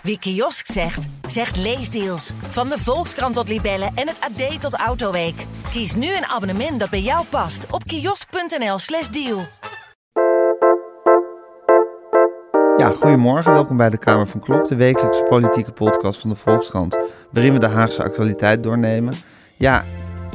Wie kiosk zegt, zegt leesdeals. Van de Volkskrant tot Libellen en het AD tot Autoweek. Kies nu een abonnement dat bij jou past op kiosk.nl/deal. Ja, goedemorgen. Welkom bij de Kamer van Klok, de wekelijkse politieke podcast van de Volkskrant, waarin we de Haagse actualiteit doornemen. Ja,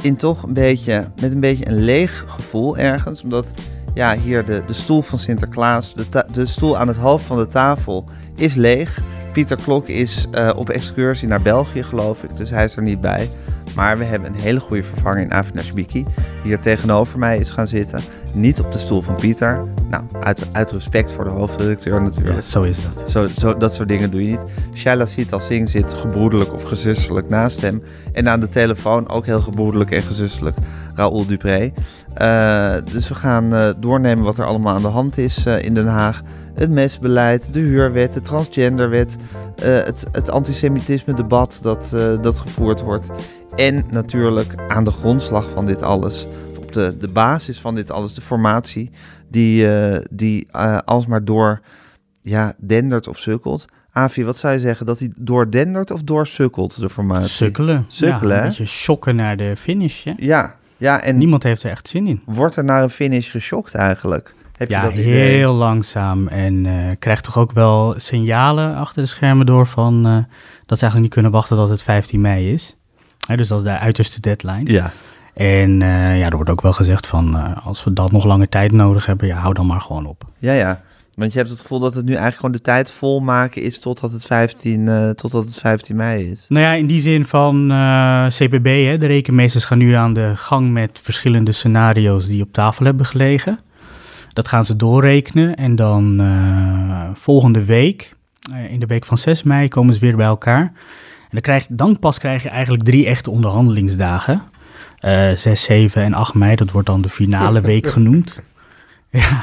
met een beetje een leeg gevoel ergens, omdat hier de stoel van Sinterklaas, de stoel aan het hoofd van de tafel is leeg. Pieter Klok is op excursie naar België, geloof ik, dus hij is er niet bij. Maar we hebben een hele goede vervanger in Avinash Biki, die hier tegenover mij is gaan zitten. Niet op de stoel van Pieter. Nou, uit respect voor de hoofdredacteur natuurlijk. Ja, zo is dat. Dat soort dingen doe je niet. Shaila Sital Singh zit gebroederlijk of gezusterlijk naast hem. En aan de telefoon ook heel gebroederlijk en gezusterlijk Raoul Dupré. Dus we gaan doornemen wat er allemaal aan de hand is in Den Haag. Het mesbeleid, de huurwet, de transgenderwet, het antisemitisme-debat dat gevoerd wordt. En natuurlijk aan de grondslag van dit alles, op de basis van dit alles, de formatie die alsmaar door dendert of sukkelt. Avi, wat zou je zeggen? Dat hij doordendert of doorsukkelt, de formatie? Sukkelen, ja, een beetje shocken naar de finish. Hè? Ja, en niemand heeft er echt zin in. Wordt er naar een finish geschokt eigenlijk? Heb je dat idee? Heel langzaam en krijgt toch ook wel signalen achter de schermen door van dat ze eigenlijk niet kunnen wachten dat het 15 mei is. Dus dat is de uiterste deadline. Ja. En er wordt ook wel gezegd van als we dat nog lange tijd nodig hebben, hou dan maar gewoon op. Ja. Want je hebt het gevoel dat het nu eigenlijk gewoon de tijd volmaken is totdat het 15 mei is. Nou ja, in die zin van CPB, de rekenmeesters gaan nu aan de gang met verschillende scenario's die op tafel hebben gelegen. Dat gaan ze doorrekenen en dan volgende week, in de week van 6 mei, komen ze weer bij elkaar. En dan pas krijg je eigenlijk 3 echte onderhandelingsdagen. 6, 7 en 8 mei, dat wordt dan de finale week genoemd. Ja.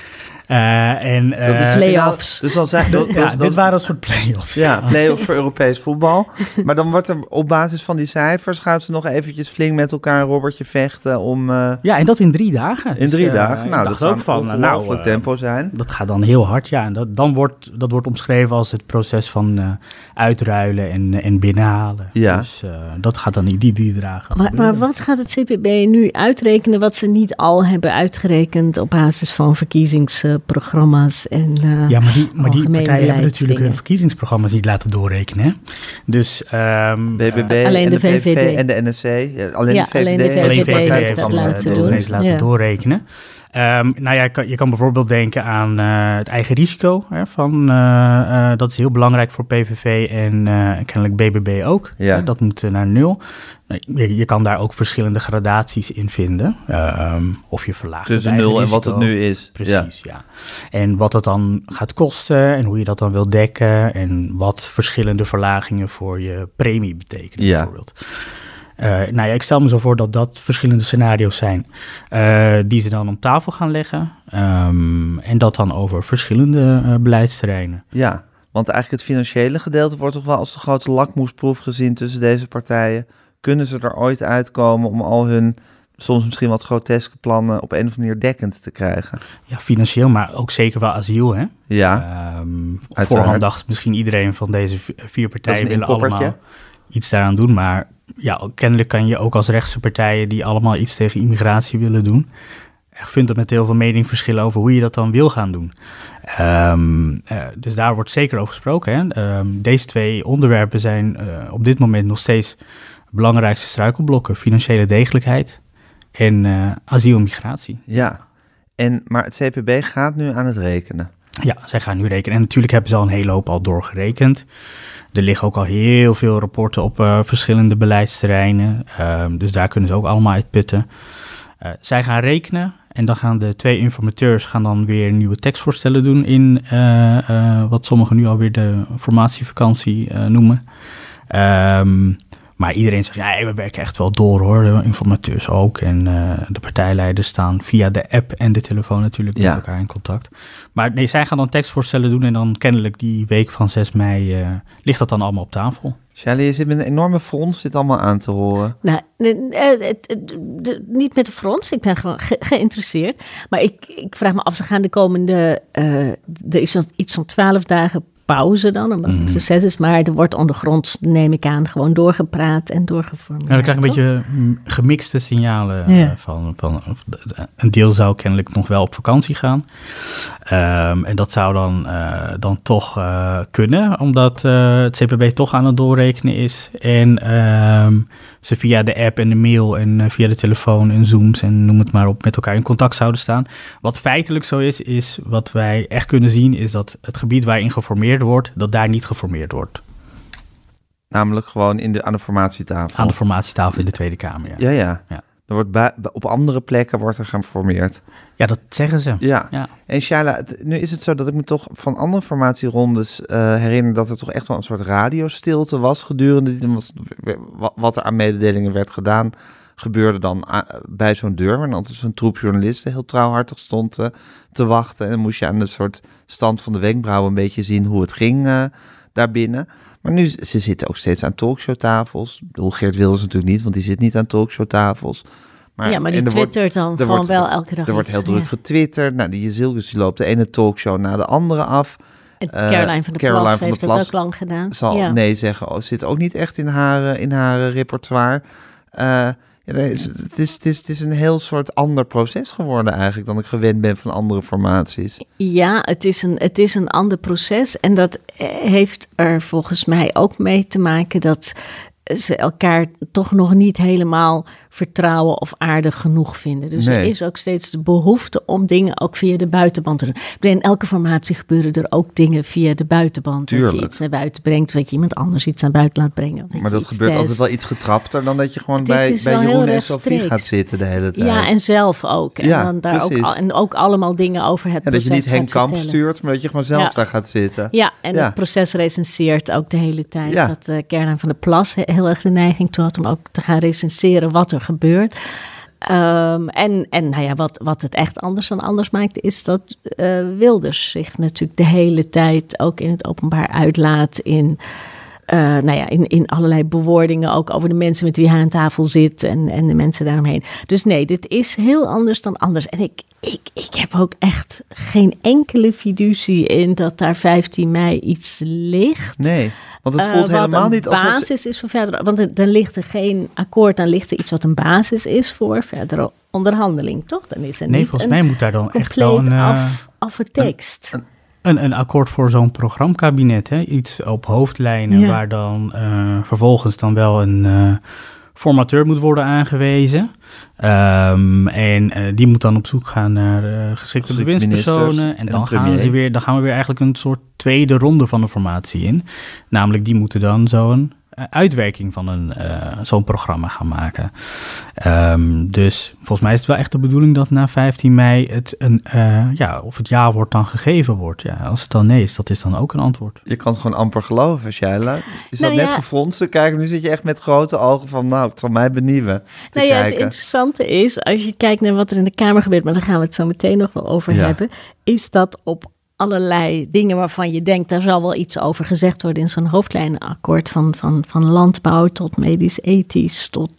Dat is play-offs. Dus dan dit waren een soort play-offs. Ja, play-offs voor Europees voetbal. Maar dan wordt er op basis van die cijfers gaan ze nog eventjes flink met elkaar een robbertje vechten om... Ja, en dat in 3 dagen. In 3 dagen? Nou, dat zou ook van ongelooflijk tempo zijn. Dat gaat dan heel hard, ja. En dat wordt omschreven als het proces van uitruilen en binnenhalen. Ja. Dus dat gaat dan in die 3 dagen. Maar wat gaat het CPB nu uitrekenen wat ze niet al hebben uitgerekend op basis van verkiezingsprogramma's en maar die partijen hebben natuurlijk hun verkiezingsprogramma's niet laten doorrekenen. Hè? Dus BBB alleen en de VVD en de NSC. Alleen de VVD heeft dat laten doorrekenen. Je kan bijvoorbeeld denken aan het eigen risico. Dat is heel belangrijk voor PVV en kennelijk BBB ook. Ja. Dat moet naar 0. Je kan daar ook verschillende gradaties in vinden. Of je verlaagt tussen 0 en wat het nu is. Precies, ja. En wat het dan gaat kosten en hoe je dat dan wil dekken. En wat verschillende verlagingen voor je premie betekenen bijvoorbeeld. Ik stel me zo voor dat dat verschillende scenario's zijn die ze dan op tafel gaan leggen. En dat dan over verschillende beleidsterreinen. Ja, want eigenlijk het financiële gedeelte wordt toch wel als de grote lakmoesproef gezien tussen deze partijen. Kunnen ze er ooit uitkomen om al hun soms misschien wat groteske plannen op een of andere manier dekkend te krijgen? Ja, financieel, maar ook zeker wel asiel, hè? Ja, voorhand dacht misschien iedereen van deze 4 partijen willen allemaal iets daaraan doen, maar ja, kennelijk kan je ook als rechtse partijen die allemaal iets tegen immigratie willen doen, echt fundamenteel veel meningsverschillen over hoe je dat dan wil gaan doen. Dus daar wordt zeker over gesproken. Hè? Deze 2 onderwerpen zijn op dit moment nog steeds belangrijkste struikelblokken: financiële degelijkheid en asiel en migratie. Ja, maar het CPB gaat nu aan het rekenen. Ja, zij gaan nu rekenen. En natuurlijk hebben ze al een hele hoop al doorgerekend. Er liggen ook al heel veel rapporten op verschillende beleidsterreinen. Dus daar kunnen ze ook allemaal uit putten. Zij gaan rekenen en dan gaan de 2 informateurs dan weer nieuwe tekstvoorstellen doen in wat sommigen nu alweer de formatievakantie noemen. Maar iedereen zegt, we werken echt wel door hoor, de informateurs ook. En de partijleiders staan via de app en de telefoon natuurlijk met elkaar in contact. Maar nee, zij gaan dan tekstvoorstellen doen en dan kennelijk die week van 6 mei ligt dat dan allemaal op tafel. Shaila, je zit met een enorme frons dit allemaal aan te horen. Nou, niet met de frons, ik ben gewoon geïnteresseerd. Maar ik vraag me af, ze gaan de komende, er is iets van 12 dagen pauze dan, omdat het reces is. Maar er wordt ondergronds, neem ik aan, gewoon doorgepraat en doorgeformuleerd. Dan krijg je een beetje gemixte signalen van een deel zou kennelijk nog wel op vakantie gaan. En dat zou dan toch kunnen, omdat het CPB toch aan het doorrekenen is. En ze via de app en de mail en via de telefoon en Zooms en noem het maar op met elkaar in contact zouden staan. Wat feitelijk zo is wat wij echt kunnen zien, is dat het gebied waarin geformeerd wordt, dat daar niet geformeerd wordt. Namelijk gewoon aan de formatietafel. Aan de formatietafel in de Tweede Kamer, Ja. Er wordt op andere plekken wordt er geformeerd. Ja, dat zeggen ze. Ja. En Shaila, nu is het zo dat ik me toch van andere formatierondes herinner dat er toch echt wel een soort radiostilte was gedurende wat er aan mededelingen werd gedaan. Gebeurde dan bij zo'n deur, waar dan zo'n troep journalisten heel trouwhartig stond te wachten. En dan moest je aan de soort stand van de wenkbrauwen een beetje zien hoe het ging daarbinnen. Maar nu, ze zitten ook steeds aan talkshowtafels. Geert Wilders natuurlijk niet, want die zit niet aan talkshowtafels. Maar die twittert dan gewoon wel elke dag. Er wordt heel druk getwitterd. Nou, die Jezilgus die loopt de ene talkshow na de andere af. En Caroline van der Plas heeft dat ook lang gedaan. Zal nee zeggen, zit ook niet echt in haar repertoire. Het is een heel soort ander proces geworden eigenlijk dan ik gewend ben van andere formaties. Ja, het is een ander proces en dat heeft er volgens mij ook mee te maken dat ze elkaar toch nog niet helemaal vertrouwen of aardig genoeg vinden. Dus er is ook steeds de behoefte om dingen ook via de buitenband te doen. In elke formatie gebeuren er ook dingen via de buitenband. Tuurlijk. Dat je iets naar buiten brengt, dat je iemand anders iets naar buiten laat brengen. Maar dat gebeurt altijd wel iets getrapter dan dat je gewoon bij Jeroen en Sophie gaat zitten de hele tijd. Ja, en zelf ook. En dan daar ook allemaal dingen over het proces dat je niet Henk Kamp vertellen. Stuurt, maar dat je gewoon zelf daar gaat zitten. Ja, en het proces recenseert ook de hele tijd. Ja. Dat Caroline van der Plas heel erg de neiging toe had om ook te gaan recenseren wat er gebeurt. Wat het echt anders maakt, is dat Wilders zich natuurlijk de hele tijd ook in het openbaar uitlaat in allerlei bewoordingen, ook over de mensen met wie hij aan tafel zit en de mensen daaromheen. Dus nee, dit is heel anders dan anders. En ik heb ook echt geen enkele fiducie in dat daar 15 mei iets ligt. Nee, want het voelt helemaal niet als basis is voor verder. Want dan ligt er geen akkoord, dan ligt er iets wat een basis is voor verdere onderhandeling, toch? Dan is er niet volgens mij moet daar dan echt wel een af het tekst. Een akkoord voor zo'n programmakabinet, hè? Iets op hoofdlijnen waar dan vervolgens dan wel een formateur moet worden aangewezen. Die moet dan op zoek gaan naar geschikte bewindspersonen. En dan gaan we weer eigenlijk een soort tweede ronde van de formatie in. Namelijk die moeten dan zo'n uitwerking van zo'n programma gaan maken. Dus volgens mij is het wel echt de bedoeling dat na 15 mei of het ja-woord dan gegeven wordt. Ja, als het dan nee is, dat is dan ook een antwoord. Je kan het gewoon amper geloven, Shaila. Is dat net gefronst? Kijk, nu zit je echt met grote ogen van, het zal mij benieuwen te kijken. Het interessante is, als je kijkt naar wat er in de Kamer gebeurt, maar daar gaan we het zo meteen nog wel over hebben, is dat op allerlei dingen waarvan je denkt, daar zal wel iets over gezegd worden in zo'n hoofdlijnenakkoord van landbouw tot medisch-ethisch tot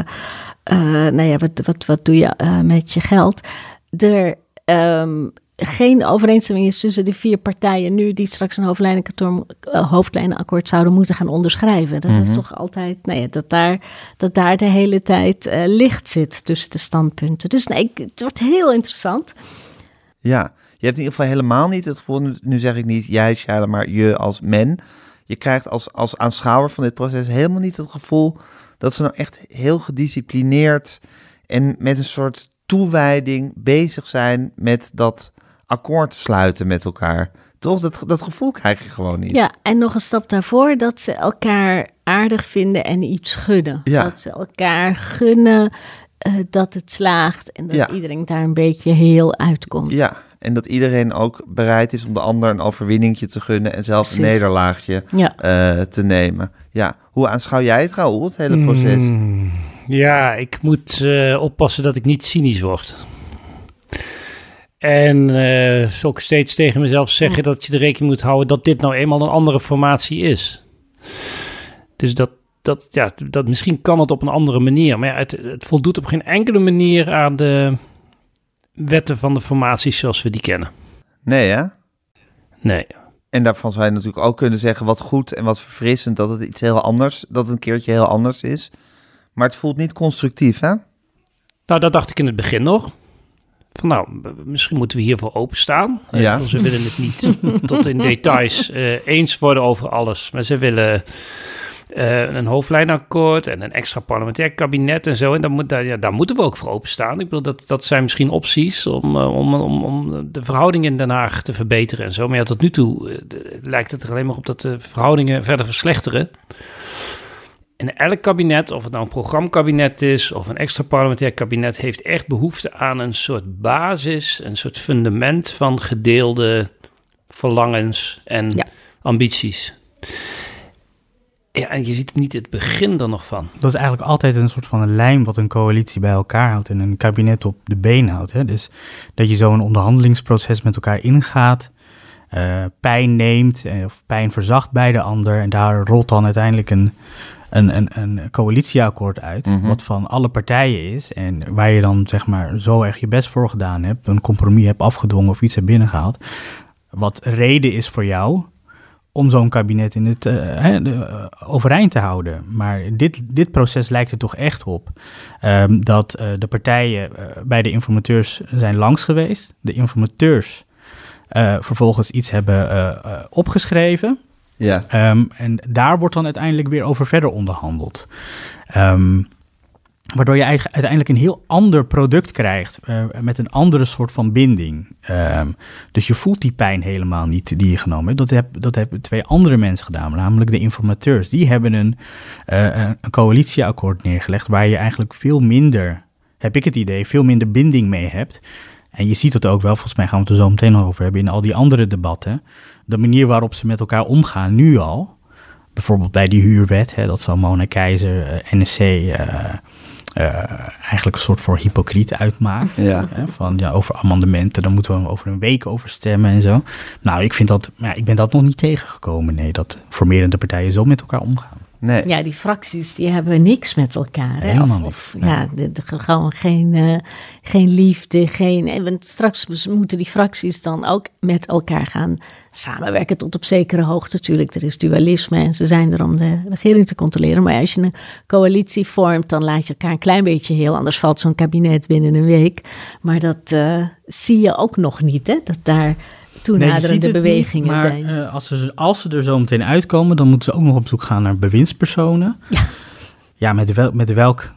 wat doe je met je geld. Er geen overeenstemming is tussen de 4 partijen nu die straks een hoofdlijnenakkoord zouden moeten gaan onderschrijven. Dat is toch altijd, dat daar de hele tijd licht zit tussen de standpunten. Dus het wordt heel interessant. Ja. Je hebt in ieder geval helemaal niet het gevoel, nu zeg ik niet jij, Shaila, maar je als men. Je krijgt als aanschouwer van dit proces helemaal niet het gevoel dat ze nou echt heel gedisciplineerd en met een soort toewijding bezig zijn met dat akkoord sluiten met elkaar. Toch? Dat gevoel krijg je gewoon niet. Ja, en nog een stap daarvoor, dat ze elkaar aardig vinden en iets gunnen. Ja. Dat ze elkaar gunnen dat het slaagt en dat iedereen daar een beetje heel uitkomt. Ja. En dat iedereen ook bereid is om de ander een overwinningje te gunnen en zelfs een nederlaagje te nemen. Ja, hoe aanschouw jij het, Raoul, het hele proces? Ja, ik moet oppassen dat ik niet cynisch word. En ook steeds tegen mezelf zeggen dat je er rekening moet houden dat dit nou eenmaal een andere formatie is. Dus dat misschien kan het op een andere manier. Maar het voldoet op geen enkele manier aan de wetten van de formaties zoals we die kennen. Nee, hè? Nee. En daarvan zou je natuurlijk ook kunnen zeggen wat goed en wat verfrissend, dat het iets heel anders, dat het een keertje heel anders is. Maar het voelt niet constructief, hè? Nou, dat dacht ik in het begin nog. Van misschien moeten we hiervoor openstaan. Ja. Ze willen het niet tot in details eens worden over alles. Maar ze willen een hoofdlijnakkoord en een extra parlementair kabinet en zo. En daar moeten we ook voor openstaan. Ik bedoel, dat zijn misschien opties om de verhoudingen in Den Haag te verbeteren en zo. Maar ja, tot nu toe lijkt het er alleen maar op dat de verhoudingen verder verslechteren. En elk kabinet, of het nou een programmakabinet is of een extra parlementair kabinet, heeft echt behoefte aan een soort basis, een soort fundament van gedeelde verlangens en ambities. Ja, en je ziet niet het begin er nog van. Dat is eigenlijk altijd een soort van een lijm wat een coalitie bij elkaar houdt en een kabinet op de been houdt. Hè? Dus dat je zo'n onderhandelingsproces met elkaar ingaat, pijn neemt of pijn verzacht bij de ander. En daar rolt dan uiteindelijk een coalitieakkoord uit, wat van alle partijen is. En waar je dan zeg maar zo erg je best voor gedaan hebt, een compromis hebt afgedwongen of iets hebt binnengehaald. Wat reden is voor jou om zo'n kabinet in het overeind te houden. Maar dit proces lijkt er toch echt op dat de partijen bij de informateurs zijn langs geweest. De informateurs vervolgens iets hebben opgeschreven. Ja. En daar wordt dan uiteindelijk weer over verder onderhandeld. Waardoor je uiteindelijk een heel ander product krijgt met een andere soort van binding. Dus je voelt die pijn helemaal niet die je genomen hebt. Dat hebben 2 andere mensen gedaan, namelijk de informateurs. Die hebben een coalitieakkoord neergelegd waar je eigenlijk veel minder, heb ik het idee, veel minder binding mee hebt. En je ziet het ook wel, volgens mij gaan we het er zo meteen nog over hebben in al die andere debatten. De manier waarop ze met elkaar omgaan nu al. Bijvoorbeeld bij die huurwet, dat zal Mona Keizer, NSC eigenlijk een soort voor hypocriet uitmaakt. Ja. Over amendementen, dan moeten we over een week over stemmen en zo. Nou, ik ben dat nog niet tegengekomen, nee, dat formerende partijen zo met elkaar omgaan. Nee. Ja, die fracties die hebben niks met elkaar. Hè? Helemaal niks. Nee. Ja, gewoon geen liefde, want straks moeten die fracties dan ook met elkaar gaan samenwerken tot op zekere hoogte. Natuurlijk, er is dualisme en ze zijn er om de regering te controleren. Maar als je een coalitie vormt, dan laat je elkaar een klein beetje heel. Anders valt zo'n kabinet binnen een week. Maar dat zie je ook nog niet, hè? Dat daar toenaderende bewegingen niet, zijn. Maar als ze er zo meteen uitkomen, dan moeten ze ook nog op zoek gaan naar bewindspersonen. Ja, met welk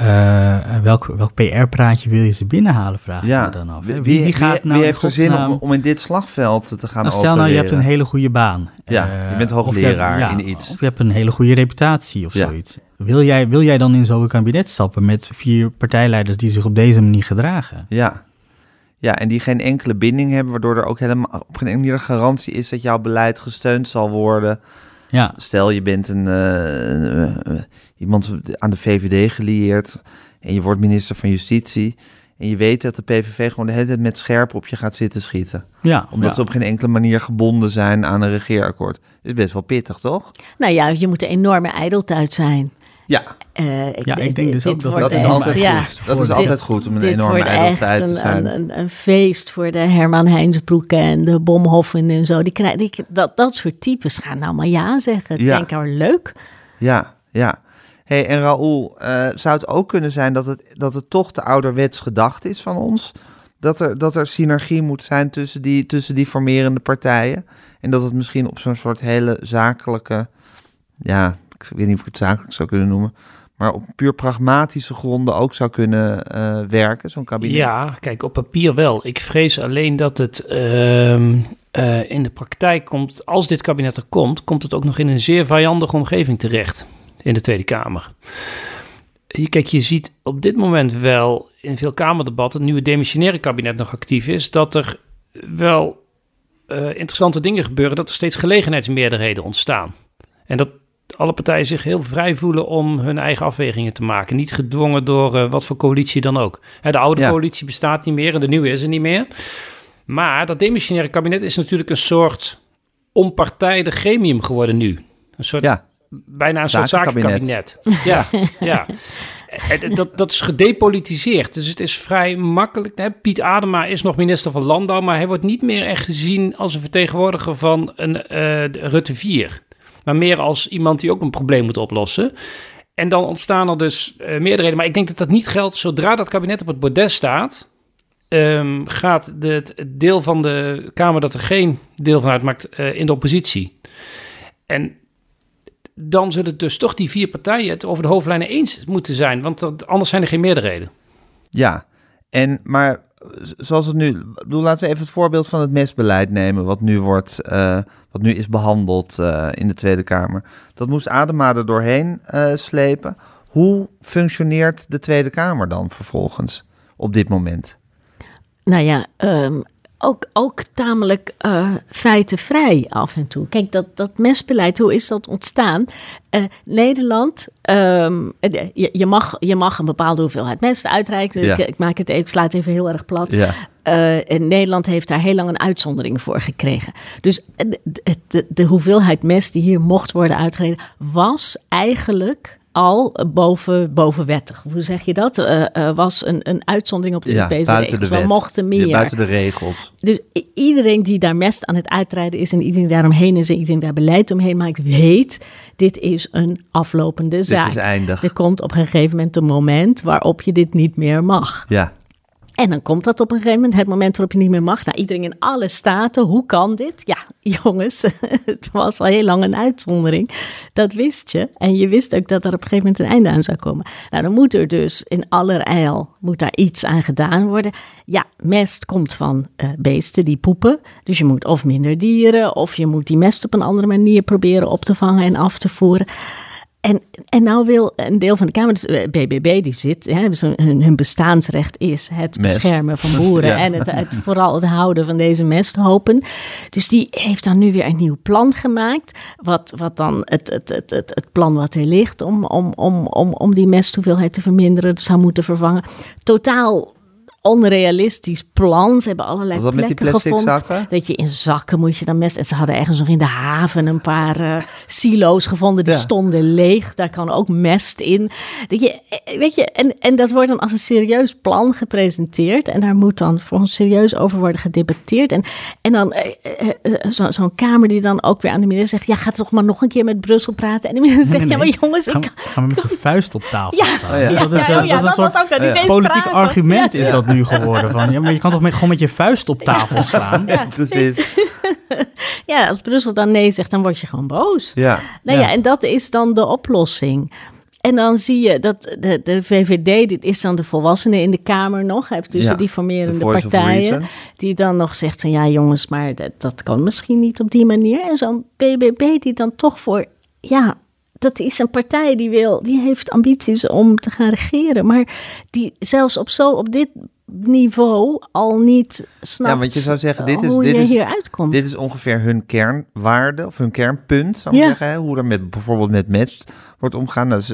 PR-praatje wil je ze binnenhalen, vraag je dan af. Wie heeft er zin om in dit slagveld te gaan opereren? Stel nou, je hebt een hele goede baan. Ja, je bent hoogleraar in iets. Of je hebt een hele goede reputatie of zoiets. Wil jij dan in zo'n kabinet stappen met 4 partijleiders die zich op deze manier gedragen? Ja, en die geen enkele binding hebben, waardoor er ook helemaal op geen enkele manier garantie is dat jouw beleid gesteund zal worden. Ja. Stel, je bent iemand aan de VVD gelieerd en je wordt minister van Justitie en je weet dat de PVV gewoon de hele tijd met scherp op je gaat zitten schieten. Ja, omdat ze op geen enkele manier gebonden zijn aan een regeerakkoord. Dat is best wel pittig, toch? Nou ja, je moet een enorme ijdeltuit zijn. Ja. Ik denk dus ook dat is altijd goed. Dat is altijd goed om een enorme ijdeltuit te zijn. Een feest voor de Herman Heinsbroeken en de Bomhoffen en zo. Dat soort types gaan allemaal ja zeggen. Ik denk, leuk. Ja. Hey, en Raoul, zou het ook kunnen zijn dat het toch te ouderwets gedacht is van ons? Dat er synergie moet zijn tussen die formerende partijen? En dat het misschien op zo'n soort hele zakelijke, ik weet niet of ik het zakelijk zou kunnen noemen, maar op puur pragmatische gronden ook zou kunnen werken, zo'n kabinet? Ja, kijk, op papier wel. Ik vrees alleen dat het in de praktijk komt, als dit kabinet er komt het ook nog in een zeer vijandige omgeving terecht in de Tweede Kamer. Kijk, je ziet op dit moment wel in veel Kamerdebatten, nu het demissionaire kabinet nog actief is, dat er wel interessante dingen gebeuren, dat er steeds gelegenheidsmeerderheden ontstaan. En dat alle partijen zich heel vrij voelen om hun eigen afwegingen te maken. Niet gedwongen door wat voor coalitie dan ook. De oude coalitie bestaat niet meer en de nieuwe is er niet meer. Maar dat demissionaire kabinet is natuurlijk een soort onpartijdig gremium geworden nu. Een soort, bijna een soort zakenkabinet. Ja. dat is gedepolitiseerd. Dus het is vrij makkelijk. Hè? Piet Adema is nog minister van Landbouw, maar hij wordt niet meer echt gezien als een vertegenwoordiger van een Rutte 4. Maar meer als iemand die ook een probleem moet oplossen. En dan ontstaan er dus meerderheden. Maar ik denk dat dat niet geldt. Zodra dat kabinet op het bordes staat, gaat het deel van de Kamer dat er geen deel van uitmaakt in de oppositie. En dan zullen dus toch die 4 partijen het over de hoofdlijnen eens moeten zijn. Want anders zijn er geen meerderheden. Ja, maar zoals het nu... laten we even het voorbeeld van het mestbeleid nemen, wat nu is behandeld in de Tweede Kamer. Dat moest Adema er doorheen slepen. Hoe functioneert de Tweede Kamer dan vervolgens op dit moment? Nou ja, ook tamelijk feitenvrij af en toe. Kijk, dat mestbeleid, hoe is dat ontstaan? Nederland, je mag een bepaalde hoeveelheid mest uitreiken. Ja. Ik sla het even heel erg plat. Ja. Nederland heeft daar heel lang een uitzondering voor gekregen. Dus de hoeveelheid mest die hier mocht worden uitgereden, was eigenlijk al bovenwettig. Hoe zeg je dat? Was een uitzondering op de Europese regels. We mochten meer. Buiten de regels. Dus iedereen die daar mest aan het uitrijden is en iedereen daaromheen is en iedereen daar beleid omheen maakt, weet, dit is een aflopende zaak. Dit is eindig. Er komt op een gegeven moment een moment waarop je dit niet meer mag. Ja. En dan komt dat op een gegeven moment, het moment waarop je niet meer mag. Nou, iedereen in alle staten, hoe kan dit? Ja, jongens, het was al heel lang een uitzondering. Dat wist je. En je wist ook dat er op een gegeven moment een einde aan zou komen. Nou, dan moet er dus in allerijl, moet daar iets aan gedaan worden. Ja, mest komt van beesten die poepen. Dus je moet of minder dieren, of je moet die mest op een andere manier proberen op te vangen en af te voeren. En nou wil een deel van de Kamer, dus BBB, die zit, hun bestaansrecht is het beschermen van boeren en vooral het houden van deze mesthopen. Dus die heeft dan nu weer een nieuw plan gemaakt, wat dan het plan wat er ligt om die mesthoeveelheid te verminderen, zou moeten vervangen. Totaal onrealistisch plan. Ze hebben allerlei plekken gevonden. Zakken? Dat je in zakken moet je dan mest. En ze hadden ergens nog in de haven een paar silo's gevonden. Die stonden leeg. Daar kan ook mest in. Weet je, en dat wordt dan als een serieus plan gepresenteerd. En daar moet dan volgens serieus over worden gedebatteerd. En dan zo'n Kamer die dan ook weer aan de minister zegt, ja, ga toch maar nog een keer met Brussel praten. En de minister zegt, ja, maar jongens, gaan we met z'n vuist op tafel staan. Dat was ook dat niet eens politiek praten. Argument is dat nu geworden. Van, ja, maar je kan toch gewoon met je vuist op tafel slaan? Ja, precies. Ja, als Brussel dan nee zegt, dan word je gewoon boos. Ja. Nou ja, en dat is dan de oplossing. En dan zie je dat de VVD, dit is dan de volwassenen in de Kamer nog, heeft tussen die formerende partijen, die dan nog zegt van ja jongens, maar dat kan misschien niet op die manier. En zo'n BBB die dan toch voor, ja, dat is een partij die heeft ambities om te gaan regeren, maar die zelfs op dit niveau al niet snapt. Ja, want je zou zeggen, hier uitkomt. Dit is ongeveer hun kernwaarde of hun kernpunt, zou ik zeggen, hè? Hoe er bijvoorbeeld met mest wordt omgaan. Nou,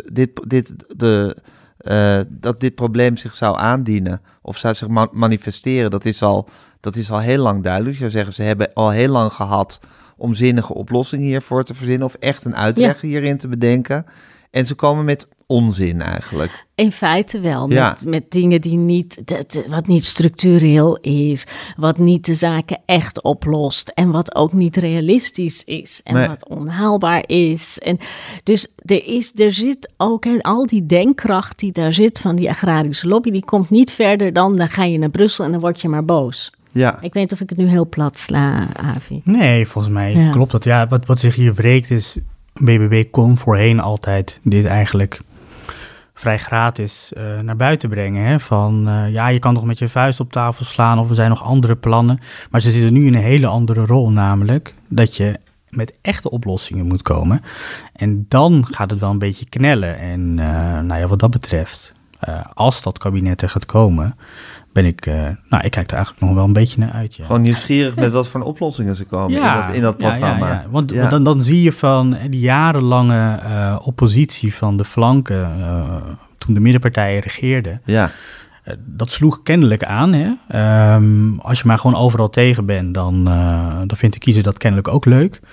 dat dit probleem zich zou aandienen of zou zich manifesteren, dat is al heel lang duidelijk. Je zou zeggen, ze hebben al heel lang gehad om zinnige oplossingen hiervoor te verzinnen of echt een uitweg hierin te bedenken. En ze komen met onzin eigenlijk. In feite wel, met dingen die wat niet structureel is, wat niet de zaken echt oplost en wat ook niet realistisch is en wat onhaalbaar is. En dus er zit ook al die denkkracht die daar zit van die agrarische lobby, die komt niet verder dan ga je naar Brussel en dan word je maar boos. Ja. Ik weet niet of ik het nu heel plat sla, Avi. Nee, volgens mij klopt dat. Ja, wat zich hier wreekt is, BBB kon voorheen altijd dit eigenlijk vrij gratis naar buiten brengen. Hè? Van je kan toch met je vuist op tafel slaan of er zijn nog andere plannen. Maar ze zitten nu in een hele andere rol, namelijk dat je met echte oplossingen moet komen. En dan gaat het wel een beetje knellen. En wat dat betreft, als dat kabinet er gaat komen, ik kijk er eigenlijk nog wel een beetje naar uit. Ja. Gewoon nieuwsgierig met wat voor oplossingen ze komen in dat programma. Ja. Want dan zie je van die jarenlange oppositie van de flanken, toen de middenpartijen regeerden, dat sloeg kennelijk aan. Hè? Als je maar gewoon overal tegen bent, dan vindt de kiezer dat kennelijk ook leuk.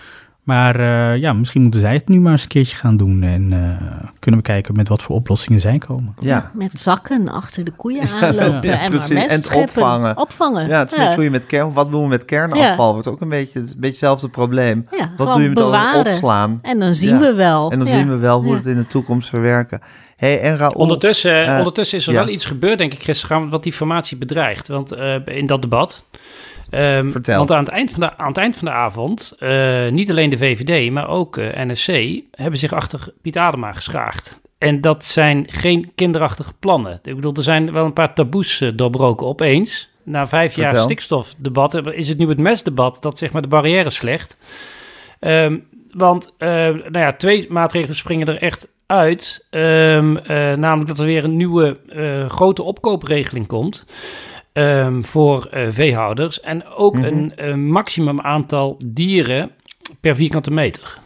Maar misschien moeten zij het nu maar eens een keertje gaan doen. En kunnen we kijken met wat voor oplossingen zij komen. Ja. Met zakken achter de koeien aanlopen en maar mest en scheppen. Opvangen. Ja, het groeien met kern. Wat doen we met kernafval? Wordt ook een beetje hetzelfde probleem. Ja, wat doe je met al opslaan? En dan zien we wel. En dan zien we wel hoe het in de toekomst verwerken. Hey, en Raoul, ondertussen is er wel iets gebeurd, denk ik, Chris, wat die formatie bedreigt. Want in dat debat... want aan het eind van de avond, niet alleen de VVD, maar ook NSC, hebben zich achter Piet Adema geschaard. En dat zijn geen kinderachtige plannen. Ik bedoel, er zijn wel een paar taboes doorbroken opeens. Na 5 jaar stikstofdebat is het nu het mestdebat dat zeg maar de barrière slecht. Want 2 maatregelen springen er echt uit. Namelijk dat er weer een nieuwe grote opkoopregeling komt. Voor veehouders en ook een maximum aantal dieren per vierkante meter.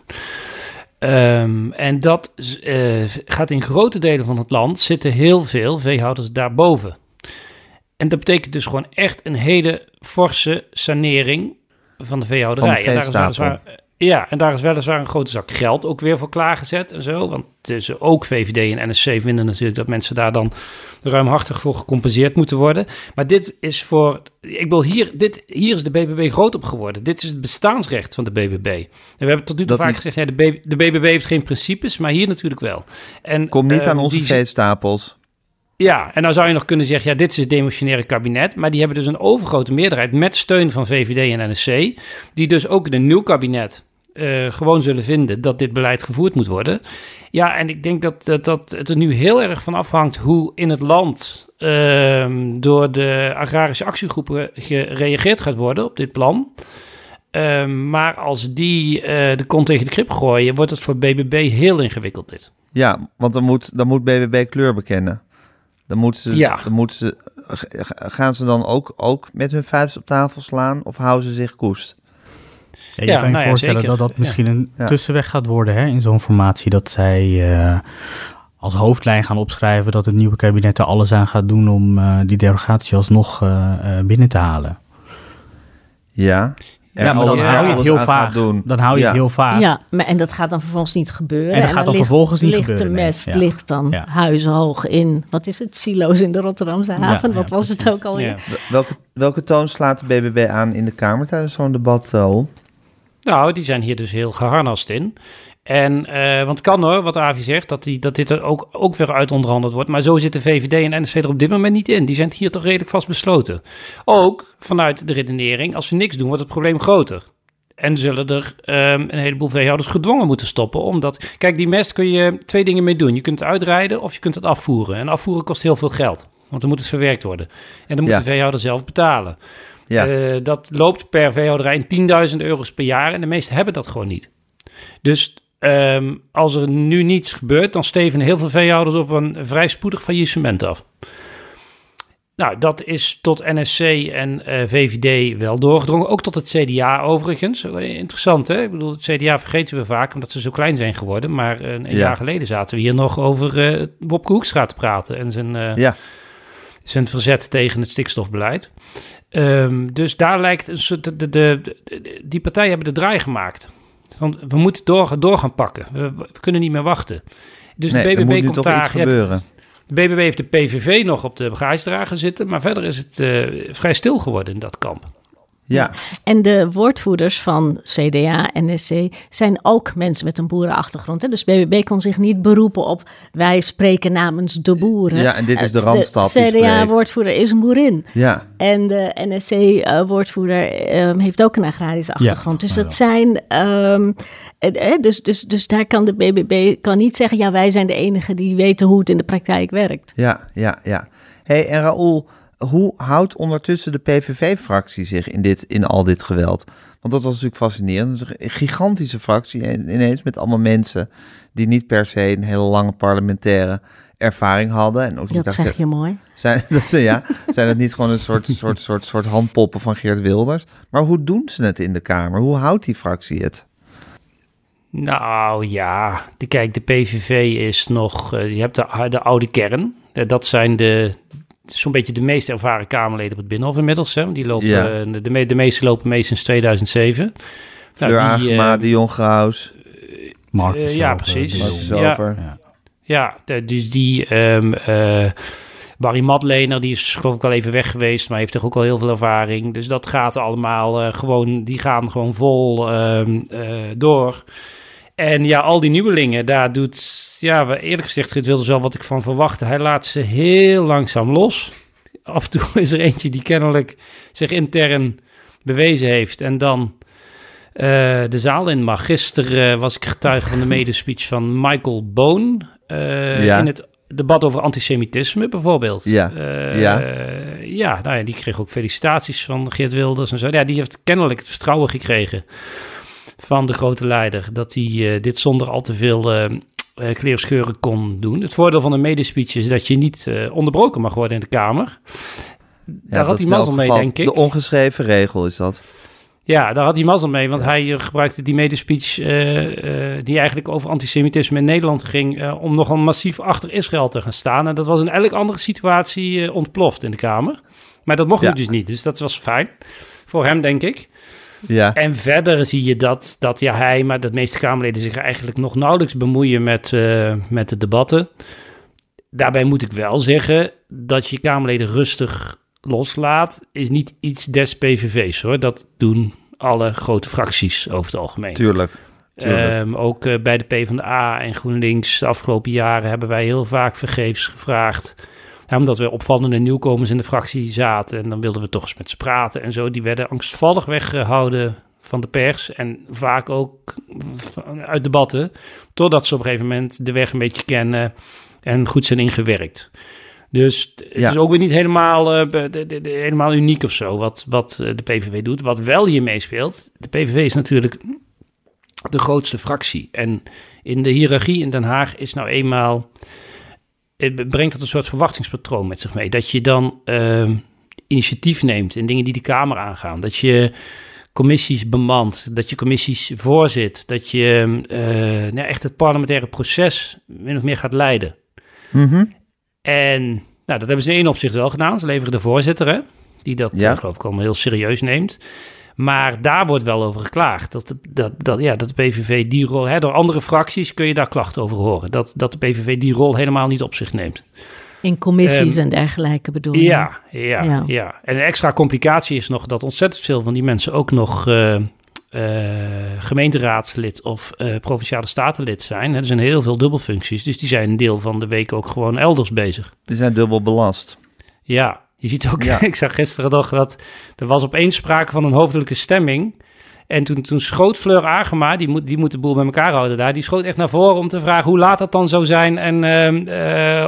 En dat gaat in grote delen van het land zitten heel veel veehouders daarboven. En dat betekent dus gewoon echt een hele forse sanering van de veehouderij. En daar is weliswaar een grote zak geld ook weer voor klaargezet en zo. Want dus ook VVD en NSC vinden natuurlijk dat mensen daar dan ruimhartig voor gecompenseerd moeten worden. Maar dit is hier is de BBB groot op geworden. Dit is het bestaansrecht van de BBB. En we hebben tot nu toe vaak gezegd, de BBB heeft geen principes, maar hier natuurlijk wel. En, kom niet aan onze veestapels. Ja, en nou zou je nog kunnen zeggen, dit is het demissionaire kabinet. Maar die hebben dus een overgrote meerderheid met steun van VVD en NSC. Die dus ook in een nieuw kabinet gewoon zullen vinden dat dit beleid gevoerd moet worden. Ja, en ik denk dat het er nu heel erg van afhangt hoe in het land door de agrarische actiegroepen gereageerd gaat worden op dit plan. Maar als die de kont tegen de krip gooien, wordt het voor BBB heel ingewikkeld dit. Ja, want dan moet BBB kleur bekennen. Gaan ze dan ook met hun vuist op tafel slaan of houden ze zich koest? Ja, je kan je voorstellen dat misschien een tussenweg gaat worden in zo'n formatie. Dat zij als hoofdlijn gaan opschrijven dat het nieuwe kabinet er alles aan gaat doen om die derogatie alsnog binnen te halen. Ja. Ja, maar dan hou je het heel vaag. Dan hou je het heel vaag. Ja, en dat gaat dan vervolgens niet gebeuren. En dat gaat dan vervolgens niet gebeuren. De mest ligt dan huizenhoog in, wat is het, silo's in de Rotterdamse haven. Wat was het ook alweer? Ja. Welke toon slaat de BBB aan in de Kamer tijdens zo'n debat, Hol? Nou, die zijn hier dus heel geharnast in. En, want het kan hoor, wat Avi zegt, dat dit er ook weer uit onderhandeld wordt. Maar zo zitten VVD en NSC er op dit moment niet in. Die zijn hier toch redelijk vast besloten. Ook vanuit de redenering, als we niks doen, wordt het probleem groter. En zullen er een heleboel veehouders gedwongen moeten stoppen. Omdat, kijk, die mest kun je 2 dingen mee doen. Je kunt het uitrijden of je kunt het afvoeren. En afvoeren kost heel veel geld, want dan moet het verwerkt worden. En dan moet de veehouder zelf betalen. Ja. Dat loopt per veehouderij in 10.000 euro's per jaar en de meesten hebben dat gewoon niet. Dus als er nu niets gebeurt, dan stevenen heel veel veehouders op een vrij spoedig faillissement af. Nou, dat is tot NSC en VVD wel doorgedrongen. Ook tot het CDA overigens. Interessant, hè? Ik bedoel, het CDA vergeten we vaak omdat ze zo klein zijn geworden. Maar een jaar geleden zaten we hier nog over Wopke Hoekstra te praten en zijn verzet tegen het stikstofbeleid. Dus daar lijkt een soort die partijen hebben de draai gemaakt. Want we moeten door gaan pakken. We kunnen niet meer wachten. Dus de BBB komt daar. De BBB heeft de PVV nog op de bagagedrager zitten, maar verder is het vrij stil geworden in dat kamp. Ja. En de woordvoerders van CDA en NSC zijn ook mensen met een boerenachtergrond. Hè? Dus BBB kon zich niet beroepen op wij spreken namens de boeren. Ja, en dit is de Randstad. De CDA-woordvoerder is een boerin. Ja. En de NSC-woordvoerder heeft ook een agrarische achtergrond. Dus dat zijn... Dus daar kan de BBB niet zeggen, ja, wij zijn de enigen die weten hoe het in de praktijk werkt. Ja. Hey, en Raoul, hoe houdt ondertussen de PVV-fractie zich in al dit geweld? Want dat was natuurlijk fascinerend. Het is een gigantische fractie ineens met allemaal mensen die niet per se een hele lange parlementaire ervaring hadden. En ook dat zeg je mooi. Zijn het niet gewoon een soort handpoppen van Geert Wilders? Maar hoe doen ze het in de Kamer? Hoe houdt die fractie het? Nou ja, kijk, de PVV is nog... je hebt de oude kern. Dat zijn zo'n beetje de meest ervaren Kamerleden op het Binnenhof inmiddels. Hè? Die lopen, de meeste lopen mee sinds 2007. Fleur Agema, Dion Graus. Marcus ja, precies. Marcus Over. Ja, dus die... Barry Madlener, die is geloof ik al even weg geweest, maar heeft toch ook al heel veel ervaring. Dus dat gaat allemaal die gaan gewoon vol door. En ja, al die nieuwelingen, daar doet... Ja, eerlijk gezegd, Geert Wilders wel wat ik van verwachtte. Hij laat ze heel langzaam los. Af en toe is er eentje die kennelijk zich intern bewezen heeft en dan de zaal in mag. Gisteren was ik getuige van de medespeech van Michael Boon in het debat over antisemitisme bijvoorbeeld. Die kreeg ook felicitaties van Geert Wilders en zo. Ja, die heeft kennelijk het vertrouwen gekregen van de grote leider dat hij dit zonder al te veel kleerscheuren kon doen. Het voordeel van een medespeech is dat je niet onderbroken mag worden in de Kamer. Daar had hij mazzel mee, denk ik. De ongeschreven regel is dat. Ja, daar had hij mazzel mee, want hij gebruikte die medespeech die eigenlijk over antisemitisme in Nederland ging, om nogal massief achter Israël te gaan staan. En dat was in elke andere situatie ontploft in de Kamer. Maar dat mocht nu dus niet, dus dat was fijn. Voor hem, denk ik. Ja. En verder zie je dat hij, maar de meeste Kamerleden zich eigenlijk nog nauwelijks bemoeien met de debatten. Daarbij moet ik wel zeggen dat je Kamerleden rustig loslaat, is niet iets des PVV's, hoor. Dat doen alle grote fracties over het algemeen. Tuurlijk. Ook bij de PvdA en GroenLinks de afgelopen jaren hebben wij heel vaak vergeefs gevraagd. Ja, omdat we opvallende nieuwkomers in de fractie zaten en dan wilden we toch eens met ze praten en zo. Die werden angstvallig weggehouden van de pers en vaak ook uit debatten, totdat ze op een gegeven moment de weg een beetje kennen en goed zijn ingewerkt. Dus het is ook weer niet helemaal uniek of zo wat de PVV doet. Wat wel hier meespeelt, de PVV is natuurlijk de grootste fractie. En in de hiërarchie in Den Haag is nou eenmaal... Het brengt dat een soort verwachtingspatroon met zich mee. Dat je dan initiatief neemt in dingen die de Kamer aangaan. Dat je commissies bemant, dat je commissies voorzit. Dat je echt het parlementaire proces min of meer gaat leiden. Mm-hmm. En nou, dat hebben ze in één opzicht wel gedaan. Ze leveren de voorzitter, hè, die dat geloof ik allemaal heel serieus neemt. Maar daar wordt wel over geklaagd. Dat de PVV die rol... Hè, door andere fracties kun je daar klachten over horen. Dat de PVV die rol helemaal niet op zich neemt. In commissies en dergelijke bedoel je? Ja. En een extra complicatie is nog dat ontzettend veel van die mensen ook nog gemeenteraadslid of provinciale statenlid zijn. Er zijn heel veel dubbelfuncties, dus die zijn een deel van de week ook gewoon elders bezig. Die zijn dubbel belast. Ja, je ziet ook, ik zag gisteren nog dat er was opeens sprake van een hoofdelijke stemming. En toen schoot Fleur Agema, die moet de boel bij elkaar houden daar, die schoot echt naar voren om te vragen hoe laat dat dan zou zijn en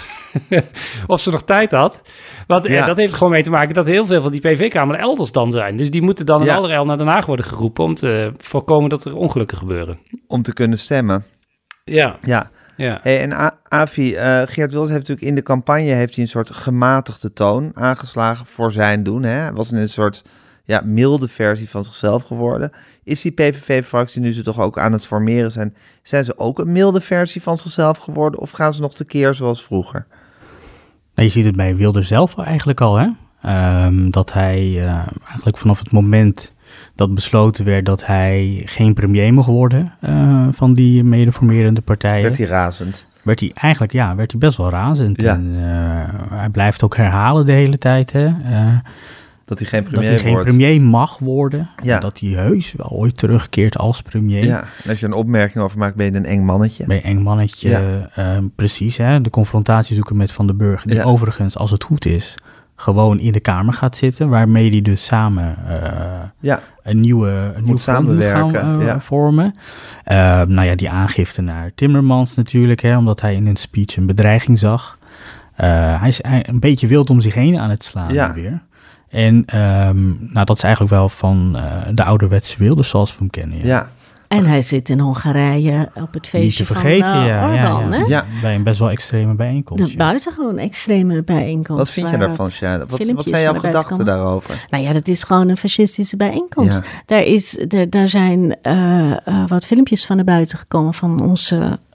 of ze nog tijd had. Want dat heeft gewoon mee te maken dat heel veel van die PV-kamerleden elders dan zijn. Dus die moeten dan in allerijl naar Den Haag worden geroepen om te voorkomen dat er ongelukken gebeuren. Om te kunnen stemmen. Ja. Hey, en Avi, Geert Wilders heeft natuurlijk in de campagne een soort gematigde toon aangeslagen voor zijn doen. Hè? Hij was in een soort milde versie van zichzelf geworden. Is die PVV-fractie, nu ze toch ook aan het formeren zijn ze ook een milde versie van zichzelf geworden? Of gaan ze nog tekeer zoals vroeger? Nou, je ziet het bij Wilders zelf eigenlijk al, hè? Dat hij eigenlijk vanaf het moment dat besloten werd dat hij geen premier mocht worden van die medeformerende partijen. Werd hij razend? Werd hij best wel razend. Ja. En hij blijft ook herhalen de hele tijd, hè? Dat hij geen premier wordt. Dat hij geen premier mag worden. Ja. Dat hij heus wel ooit terugkeert als premier. Ja, en als je een opmerking over maakt, ben je een eng mannetje. Ben je een eng mannetje, precies. Hè? De confrontatie zoeken met Van den Burg. Die overigens, als het goed is, gewoon in de Kamer gaat zitten. Waarmee die dus samen een nieuw front moet gaan vormen. Die aangifte naar Timmermans natuurlijk. Hè, omdat hij in een speech een bedreiging zag. Hij is een beetje wild om zich heen aan het slaan weer. En dat is eigenlijk wel van de ouderwetse Wilders zoals we hem kennen. Ja. En hij zit in Hongarije op het feestje van Orbán. Ja, bij een best wel extreme bijeenkomst. Dat buitengewoon extreme bijeenkomst. Wat vind je daarvan, Shaila? Wat zijn jouw gedachten daarover? Nou ja, dat is gewoon een fascistische bijeenkomst. Ja. Daar zijn wat filmpjes van naar buiten gekomen van onze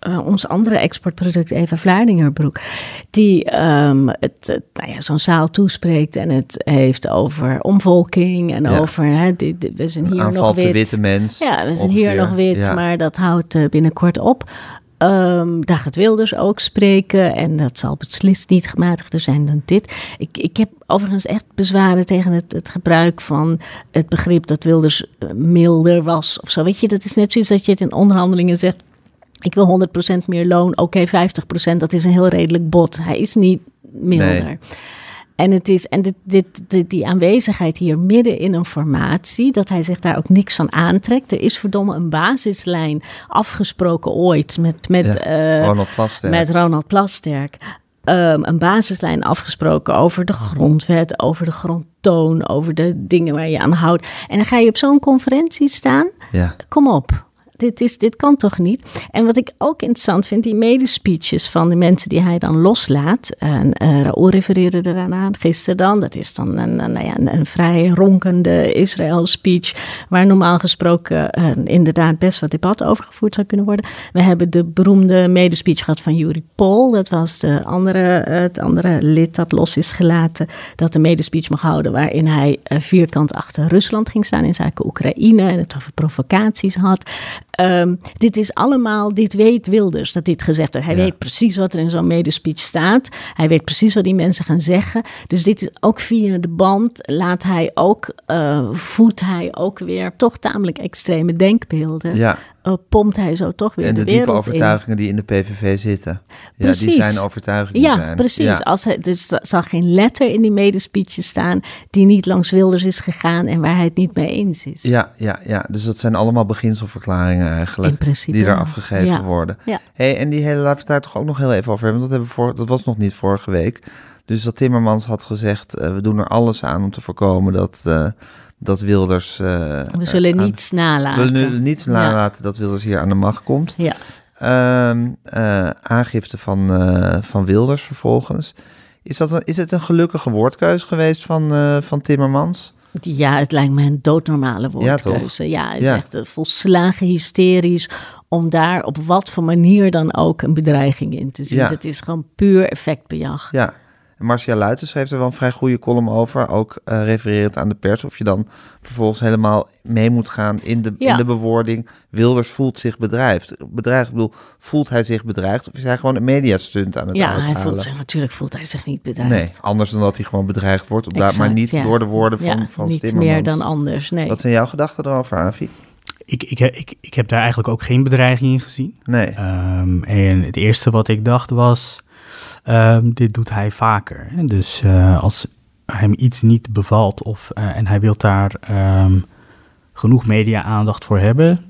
ons andere exportproduct, Eva Vlaardingerbroek, die zo'n zaal toespreekt en het heeft over omvolking en over, we zijn hier nog wit. De witte mens. Ja, we zijn hier nog wit, maar dat houdt binnenkort op. Daar gaat Wilders ook spreken en dat zal beslist niet gematigder zijn dan dit. Ik heb overigens echt bezwaren tegen het gebruik van het begrip dat Wilders milder was of zo. Weet je, dat is net zoiets dat je het in onderhandelingen zegt. Ik wil 100% meer loon, oké, 50%, dat is een heel redelijk bod. Hij is niet milder. Nee. En het is, die aanwezigheid hier midden in een formatie, dat hij zich daar ook niks van aantrekt. Er is verdomme een basislijn afgesproken ooit met Ronald Plasterk. Een basislijn afgesproken over de grondwet, over de grondtoon, over de dingen waar je aan houdt. En dan ga je op zo'n conferentie staan. Ja. Kom op. Dit kan toch niet? En wat ik ook interessant vind, die medespeeches van de mensen die hij dan loslaat. Raoul refereerde eraan aan gisteren dan. Dat is dan een vrij ronkende Israël-speech, waar normaal gesproken inderdaad best wat debat over gevoerd zou kunnen worden. We hebben de beroemde medespeech gehad van Yuri Pol. Dat was het andere lid dat los is gelaten, dat de medespeech mag houden, waarin hij vierkant achter Rusland ging staan in zaken Oekraïne en het over provocaties had. Dit weet Wilders, dat dit gezegd wordt. Hij weet precies wat er in zo'n medespeech staat. Hij weet precies wat die mensen gaan zeggen. Dus dit is ook via de band, voedt hij ook weer toch tamelijk extreme denkbeelden. Ja. Pompt hij zo toch weer de wereld in. En de diepe overtuigingen die in de PVV zitten. Precies. Ja, die zijn overtuigingen zijn. Ja, precies. Ja. Dus er zal geen letter in die medespeeches staan die niet langs Wilders is gegaan en waar hij het niet mee eens is. Ja. Dus dat zijn allemaal beginselverklaringen eigenlijk. In principe, die er afgegeven worden. Ja. Hey, en die hele, laten we het daar toch ook nog heel even over hebben. Want dat was nog niet vorige week. Dus dat Timmermans had gezegd, we doen er alles aan om te voorkomen dat Wilders... we zullen niets nalaten. We zullen niets nalaten dat Wilders hier aan de macht komt. Ja. Aangifte van Wilders vervolgens. Is het een gelukkige woordkeus geweest van Timmermans? Ja, het lijkt me een doodnormale woordkeuze. Ja, het is echt volslagen hysterisch om daar op wat voor manier dan ook een bedreiging in te zien. Ja. Het is gewoon puur effectbejag. Ja. En Marcia Luijten schreef er wel een vrij goede column over, ook refererend aan de pers, of je dan vervolgens helemaal mee moet gaan in de bewoording. Wilders voelt zich bedreigd. Ik bedoel, voelt hij zich bedreigd of is hij gewoon een mediastunt aan het uithalen? Natuurlijk voelt hij zich niet bedreigd. Nee, anders dan dat hij gewoon bedreigd wordt, maar niet door de woorden van niet Timmermans. Meer dan anders, nee. Wat zijn jouw gedachten erover, Avi? Ik heb daar eigenlijk ook geen bedreiging in gezien. Nee. En het eerste wat ik dacht was, dit doet hij vaker. Dus als hem iets niet bevalt en hij wil daar genoeg media-aandacht voor hebben.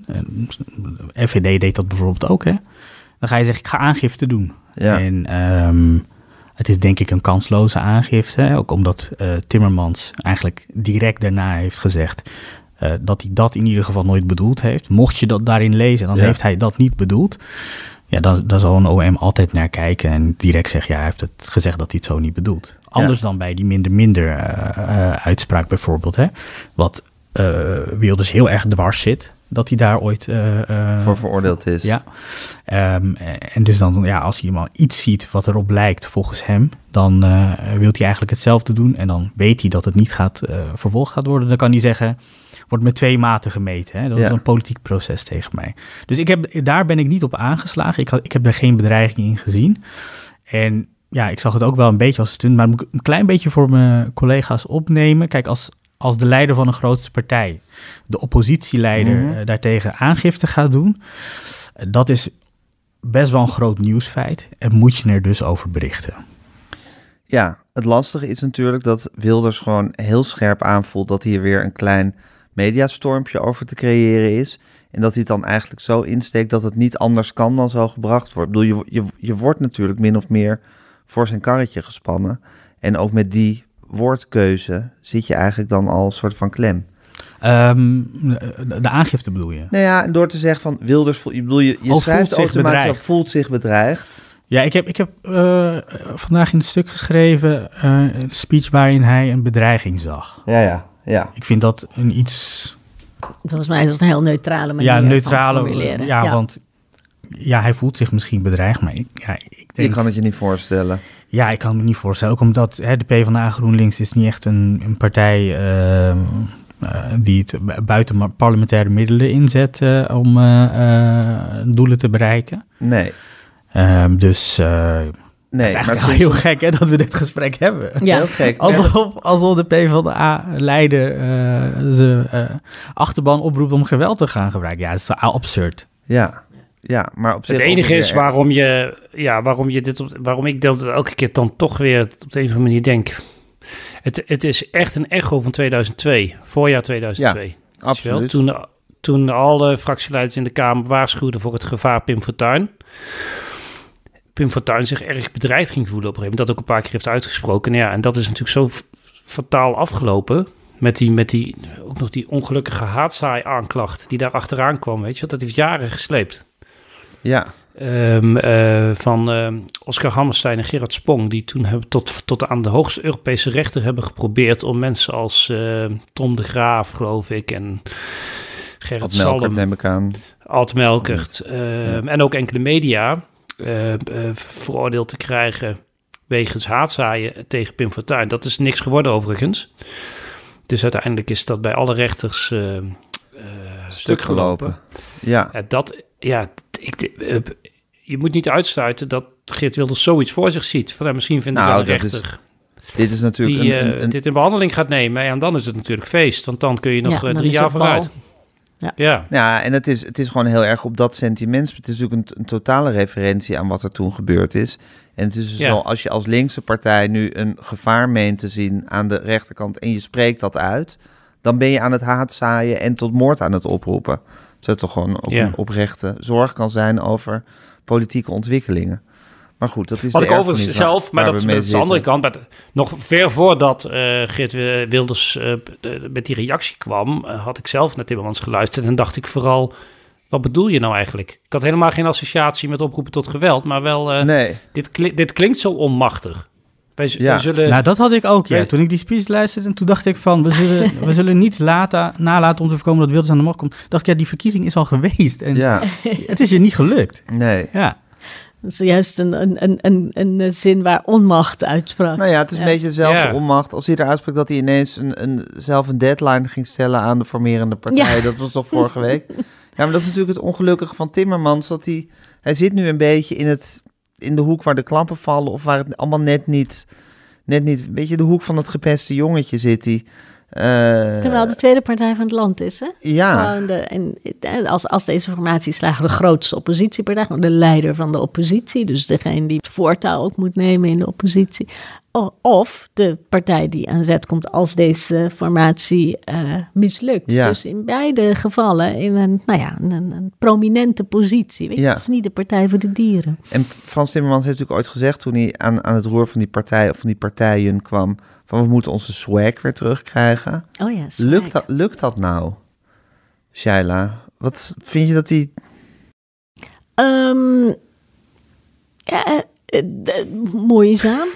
FVD deed dat bijvoorbeeld ook. Dan ga je zeggen, ik ga aangifte doen. Ja. En het is denk ik een kansloze aangifte. Ook omdat Timmermans eigenlijk direct daarna heeft gezegd dat hij dat in ieder geval nooit bedoeld heeft. Mocht je dat daarin lezen, dan heeft hij dat niet bedoeld. Ja, dan zal een OM altijd naar kijken en direct zeggen, hij heeft het gezegd dat hij het zo niet bedoelt. Anders dan bij die minder uitspraak bijvoorbeeld. Wat Wilders heel erg dwars zit, dat hij daar ooit voor veroordeeld is. Ja. En dus dan, als hij maar iets ziet wat erop lijkt volgens hem, dan wil hij eigenlijk hetzelfde doen. En dan weet hij dat het niet vervolgd gaat worden. Dan kan hij zeggen, wordt met 2 maten gemeten. Dat is een politiek proces tegen mij. Dus daar ben ik niet op aangeslagen. Ik heb daar geen bedreiging in gezien. En ik zag het ook wel een beetje als een stunt, maar moet ik een klein beetje voor mijn collega's opnemen. Kijk, als de leider van een grootste partij, de oppositieleider, daartegen aangifte gaat doen, dat is best wel een groot nieuwsfeit en moet je er dus over berichten. Ja, het lastige is natuurlijk dat Wilders gewoon heel scherp aanvoelt dat hier weer een klein mediastormpje over te creëren is. En dat hij het dan eigenlijk zo insteekt dat het niet anders kan dan zo gebracht wordt. Ik bedoel, je wordt natuurlijk min of meer voor zijn karretje gespannen. En ook met die woordkeuze zit je eigenlijk dan al een soort van klem. De aangifte bedoel je? Nou ja, en door te zeggen van Wilders, je schrijft automatisch voelt zich bedreigd. Ja, ik heb vandaag in het stuk geschreven een speech waarin hij een bedreiging zag. Ja. Ik vind dat een iets... Volgens mij is het een heel neutrale manier van formuleren. Ja, want hij voelt zich misschien bedreigd, maar ik denk... Je kan het je niet voorstellen. Ja, ik kan het me niet voorstellen. Ook omdat de PvdA GroenLinks is niet echt een partij die het buiten parlementaire middelen inzet om doelen te bereiken. Nee. Dus het is eigenlijk heel gek dat we dit gesprek hebben. Ja. Heel gek. Alsof de PvdA-leider zijn achterban oproept om geweld te gaan gebruiken. Ja, dat is absurd. Ja, maar op zich... Het enige is waarom ik dat elke keer dan toch weer op de een of andere manier denk. Het is echt een echo van 2002, voorjaar 2002. Ja, absoluut. Toen alle fractieleiders in de Kamer waarschuwden voor het gevaar Pim Fortuyn. Pim Fortuyn zich erg bedreigd ging voelen op een gegeven moment. Dat ook een paar keer heeft uitgesproken. En dat is natuurlijk zo fataal afgelopen. Met die ook nog die ongelukkige haatzaai-aanklacht die daar achteraan kwam. Weet je, dat heeft jaren gesleept. Ja. Van Oscar Hammerstein en Gerard Spong, die toen hebben tot aan de hoogste Europese rechter hebben geprobeerd om mensen als Tom de Graaf, geloof ik, en Gerrit Salm, neem ik aan. Alt Melkert, en ook enkele media veroordeeld te krijgen wegens haatzaaien tegen Pim Fortuyn. Dat is niks geworden overigens. Dus uiteindelijk is dat bij alle rechters stuk gelopen. Ja. Je moet niet uitsluiten dat Geert Wilders zoiets voor zich ziet. Van, misschien vindt hij wel een rechter dit is natuurlijk die dit in behandeling gaat nemen. En dan is het natuurlijk feest. Want dan kun je nog 3 jaar vooruit. Ja, en het is gewoon heel erg op dat sentiment. Het is natuurlijk een totale referentie aan wat er toen gebeurd is. En het is dus zo, als je als linkse partij nu een gevaar meent te zien aan de rechterkant en je spreekt dat uit, dan ben je aan het haatzaaien en tot moord aan het oproepen. Zodat toch gewoon ook een oprechte zorg kan zijn over politieke ontwikkelingen. Maar goed, dat is wat ik overigens zelf, maar dat is de andere kant. Nog ver voordat Geert Wilders met die reactie kwam, had ik zelf naar Timmermans geluisterd en dacht ik vooral, wat bedoel je nou eigenlijk? Ik had helemaal geen associatie met oproepen tot geweld, maar wel, dit klinkt zo onmachtig. Wij zullen... Nou, dat had ik ook, Toen ik die speech luisterde, toen dacht ik van, we zullen niets nalaten om te voorkomen dat Wilders aan de macht komt. Dacht ik, die verkiezing is al geweest en het is je niet gelukt. Nee. Ja. Dat is juist een zin waar onmacht uitsprak. Nou ja, het is een beetje dezelfde onmacht als hij eruit sprak dat hij ineens zelf een deadline ging stellen aan de formerende partij. Ja. Dat was toch vorige week? Ja, maar dat is natuurlijk het ongelukkige van Timmermans, dat hij zit nu een beetje in de hoek waar de klappen vallen of waar het allemaal net niet, weet je, de hoek van het gepeste jongetje zit hij. Terwijl de tweede partij van het land is, hè? Ja. Als deze formatie slaagt, de grootste oppositiepartij, de leider van de oppositie, dus degene die het voortouw ook moet nemen in de oppositie. Of de partij die aan zet komt als deze formatie mislukt. Ja. Dus in beide gevallen in een prominente positie. Weet je? Het is niet de Partij voor de Dieren. En Frans Timmermans heeft natuurlijk ooit gezegd toen hij aan het roer van die partij of van die partijen kwam, van we moeten onze swag weer terugkrijgen. Oh ja, swag. Lukt dat nou, Shaila? Wat vind je dat die... Moeizaam.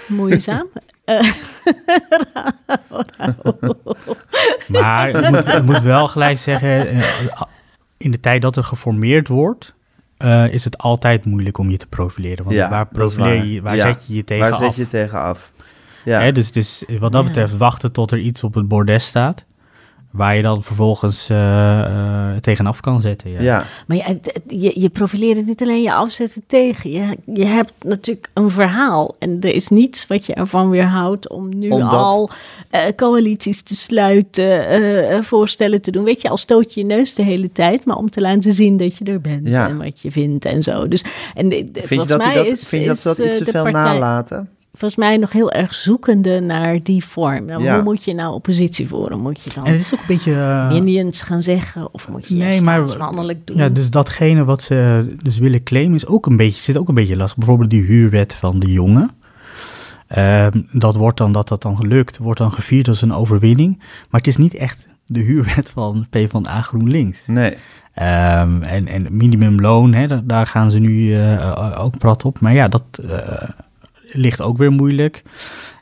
Maar ik moet wel gelijk zeggen, in de tijd dat er geformeerd wordt, is het altijd moeilijk om je te profileren. Want waar profileer je, waar zet je je tegen af? Waar zet je tegen af? Ja. Hè, dus het is wat dat betreft wachten tot er iets op het bordes staat, waar je dan vervolgens tegenaf kan zetten. Ja. Ja. Maar je profileert niet alleen je afzetten tegen. Je hebt natuurlijk een verhaal. En er is niets wat je ervan weerhoudt om nu al coalities te sluiten, voorstellen te doen. Weet je, al stoot je neus de hele tijd, maar om te laten zien dat je er bent en wat je vindt en zo. Dus, vind je dat ze dat iets te veel nalaten? Volgens mij nog heel erg zoekende naar die vorm. Nou, hoe moet je nou oppositie voeren? Moet je dan en het is ook een beetje minions gaan zeggen? Of moet je staatsmannelijk doen? Ja, dus datgene wat ze dus willen claimen zit ook een beetje lastig. Bijvoorbeeld die huurwet van de jongen. Dat dan gelukt, wordt dan gevierd als een overwinning. Maar het is niet echt de huurwet van PvdA GroenLinks. Nee. En minimumloon, daar gaan ze nu ook prat op. Maar ja, dat ligt ook weer moeilijk.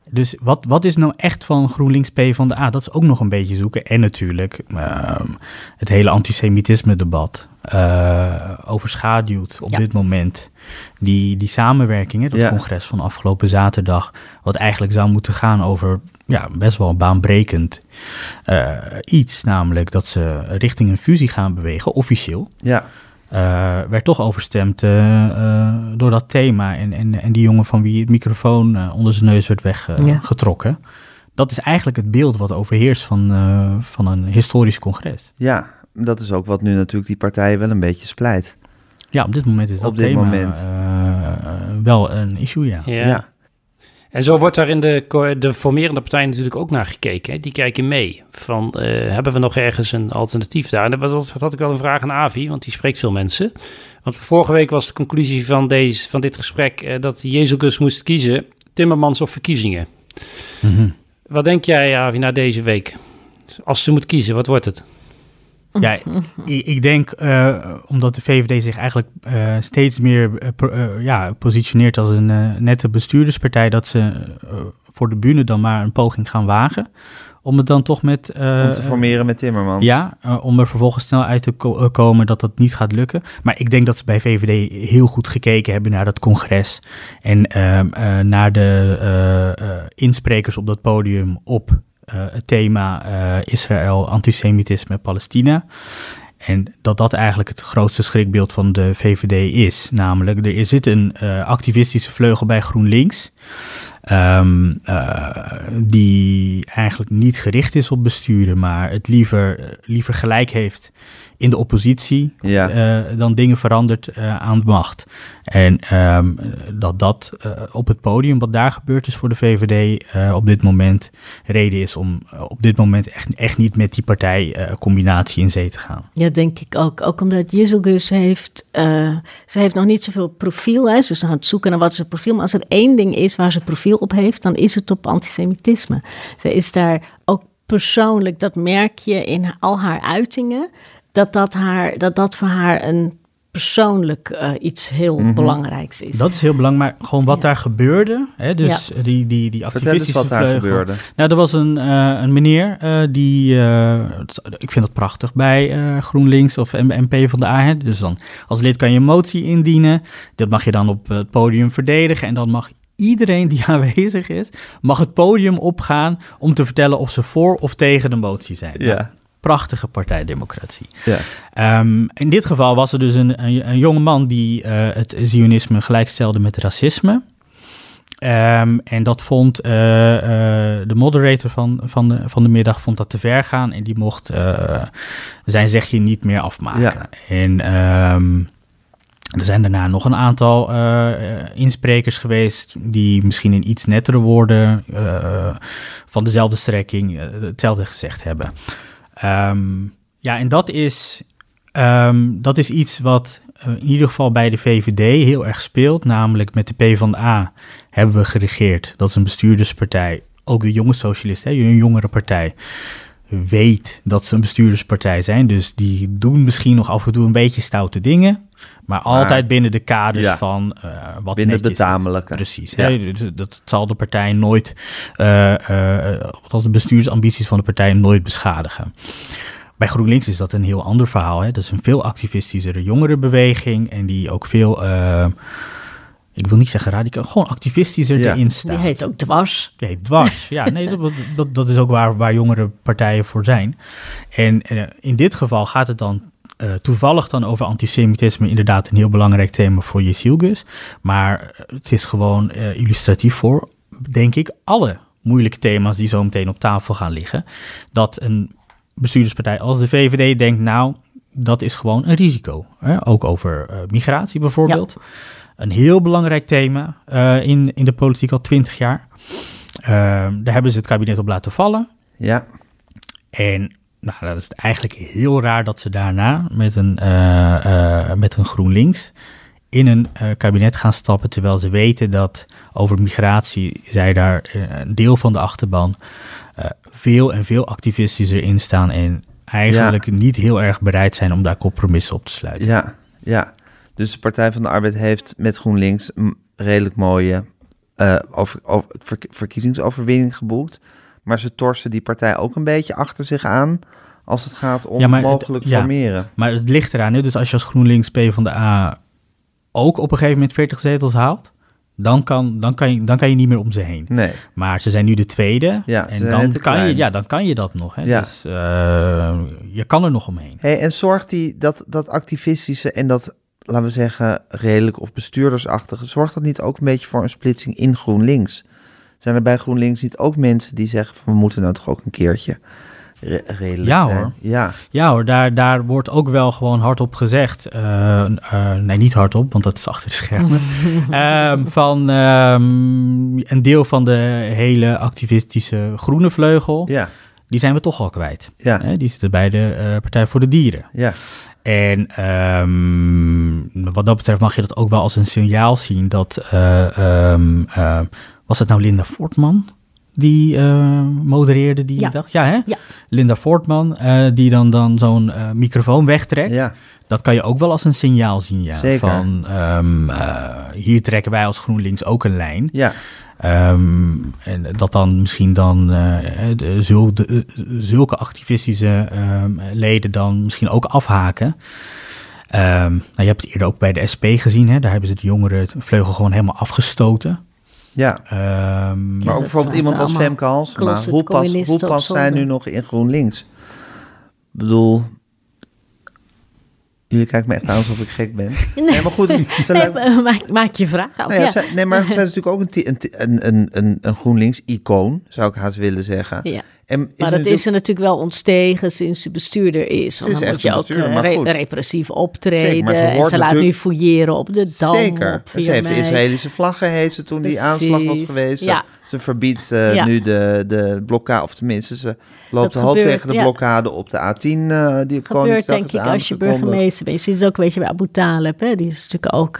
Dus wat is nou echt van GroenLinks PvdA? Dat is ook nog een beetje zoeken. En natuurlijk het hele antisemitisme-debat overschaduwt op dit moment die samenwerking, dat congres van afgelopen zaterdag, wat eigenlijk zou moeten gaan over best wel baanbrekend iets, namelijk dat ze richting een fusie gaan bewegen, officieel. Ja. Werd toch overstemd door dat thema en die jongen van wie het microfoon onder zijn neus werd weggetrokken. Dat is eigenlijk het beeld wat overheerst van een historisch congres. Ja, dat is ook wat nu natuurlijk die partijen wel een beetje splijt. Ja, op dit moment is dat thema wel een issue, ja. En zo wordt daar in de formerende partijen natuurlijk ook naar gekeken. Hè? Die kijken mee. Hebben we nog ergens een alternatief daar? En dat had ik wel een vraag aan Avi, want die spreekt veel mensen. Want vorige week was de conclusie van dit gesprek dat Jezus moest kiezen, Timmermans of verkiezingen. Mm-hmm. Wat denk jij, Avi, na deze week? Als ze moet kiezen, wat wordt het? Ja, ik denk, omdat de VVD zich eigenlijk steeds meer positioneert als een nette bestuurderspartij, dat ze voor de bühne dan maar een poging gaan wagen. Om het dan toch om te formeren met Timmermans. Ja, om er vervolgens snel uit te komen dat niet gaat lukken. Maar ik denk dat ze bij VVD heel goed gekeken hebben naar dat congres. En naar de insprekers op dat podium op het thema Israël, antisemitisme, Palestina. En dat eigenlijk het grootste schrikbeeld van de VVD is. Namelijk, er zit een activistische vleugel bij GroenLinks. Die eigenlijk niet gericht is op besturen, maar het liever gelijk heeft in de oppositie dan dingen verandert aan de macht. En dat op het podium, wat daar gebeurd is voor de VVD op dit moment, reden is om op dit moment echt niet met die partijcombinatie in zee te gaan. Ja, denk ik ook. Ook omdat Jezelgus ze heeft nog niet zoveel profiel. Hè. Ze is aan het zoeken naar wat is het profiel. Maar als er één ding is waar ze profiel op heeft, dan is het op antisemitisme. Ze is daar ook persoonlijk, dat merk je in al haar uitingen, dat voor haar een persoonlijk iets heel belangrijks is. Dat is heel belangrijk, maar gewoon wat daar gebeurde. Hè, dus die activistische wat daar gebeurde. Nou, er was een meneer ik vind dat prachtig bij GroenLinks of PvdA. Hè. Dus dan als lid kan je een motie indienen. Dat mag je dan op het podium verdedigen en dan mag iedereen die aanwezig is, mag het podium opgaan om te vertellen of ze voor of tegen de motie zijn. Ja. Nou, prachtige partijdemocratie. Ja. In dit geval was er dus een jonge man die het zionisme gelijkstelde met racisme. En dat vond de moderator van de middag vond dat te ver gaan en die mocht zijn zegje niet meer afmaken. Ja. En er zijn daarna nog een aantal insprekers geweest die misschien in iets nettere woorden van dezelfde strekking hetzelfde gezegd hebben. En dat is iets wat in ieder geval bij de VVD heel erg speelt. Namelijk met de PvdA hebben we geregeerd. Dat is een bestuurderspartij. Ook de jonge socialisten, een jongere partij, weet dat ze een bestuurderspartij zijn. Dus die doen misschien nog af en toe een beetje stoute dingen. Maar altijd binnen de kaders van wat binnen netjes het betamelijke. Precies. Ja. Hè? Dus dat zal de partij nooit, althans de bestuursambities van de partij nooit beschadigen. Bij GroenLinks is dat een heel ander verhaal. Hè? Dat is een veel activistischere jongerenbeweging en die ook veel, ik wil niet zeggen radicaal, gewoon activistischer erin staat. Die heet ook Dwars. Die heet Dwars, ja. Nee, dat is ook waar jongere partijen voor zijn. En in dit geval gaat het dan toevallig dan over antisemitisme, inderdaad een heel belangrijk thema voor Jezielgus. Maar het is gewoon illustratief voor, denk ik, alle moeilijke thema's die zo meteen op tafel gaan liggen. Dat een bestuurderspartij als de VVD denkt, nou, dat is gewoon een risico. Hè? Ook over migratie bijvoorbeeld. Ja. Een heel belangrijk thema in de politiek al 20 jaar. Daar hebben ze het kabinet op laten vallen. Ja. En nou, dat is eigenlijk heel raar dat ze daarna met een GroenLinks in een kabinet gaan stappen, terwijl ze weten dat over migratie zij daar een deel van de achterban veel activistischer in staan en eigenlijk niet heel erg bereid zijn om daar compromissen op te sluiten. Ja. Dus de Partij van de Arbeid heeft met GroenLinks een redelijk mooie verkiezingsoverwinning geboekt. Maar ze torsen die partij ook een beetje achter zich aan als het gaat om mogelijk formeren. Maar het ligt eraan. Dus als je als GroenLinks PvdA ook op een gegeven moment 40 zetels haalt, dan kan je niet meer om ze heen. Nee. Maar ze zijn nu de tweede. Ja, en dan kan je dat nog. Hè? Ja. Dus je kan er nog omheen. Hey, en zorgt dat activistische en dat, laten we zeggen, redelijk of bestuurdersachtige, zorgt dat niet ook een beetje voor een splitsing in GroenLinks? Zijn er bij GroenLinks niet ook mensen die zeggen van we moeten nou toch ook een keertje redelijk zijn? Hoor. Ja hoor, daar wordt ook wel gewoon hardop gezegd. Nee, niet hardop, want dat is achter de schermen. Van een deel van de hele activistische groene vleugel, die zijn we toch al kwijt. Ja. Die zitten bij de Partij voor de Dieren. Ja. En wat dat betreft mag je dat ook wel als een signaal zien dat was het nou Linda Voortman die modereerde die dag? Ja, hè? Ja. Linda Voortman, die dan zo'n microfoon wegtrekt. Ja. Dat kan je ook wel als een signaal zien, ja. Zeker. Van hier trekken wij als GroenLinks ook een lijn. Ja. En dat dan misschien dan zulke activistische leden dan misschien ook afhaken. Je hebt het eerder ook bij de SP gezien, hè? Daar hebben ze de jongeren vleugel gewoon helemaal afgestoten. Ja, maar ook bijvoorbeeld iemand als Femke Halsema. Hoe past zij nu nog in GroenLinks? Ik bedoel, jullie kijken me echt aan alsof ik gek ben. Nee, maar goed. Maak je vraag af. Maar zij is natuurlijk ook een GroenLinks-icoon, zou ik haast willen zeggen. Ja. Maar dat is ze natuurlijk wel ontstegen sinds ze bestuurder is. Want dan moet je ook repressief optreden. En ze laat nu fouilleren op de Dam. Zeker. Ze heeft de Israëlische vlaggen gehezen toen die aanslag was geweest. Ja. Ze verbiedt nu de blokkade, of tenminste ze loopt de hoop tegen de blokkade op de A10. Die gebeurt denk ik als je burgemeester bent. Je ziet het ook een beetje bij Abu Talib. Hè? Die is natuurlijk ook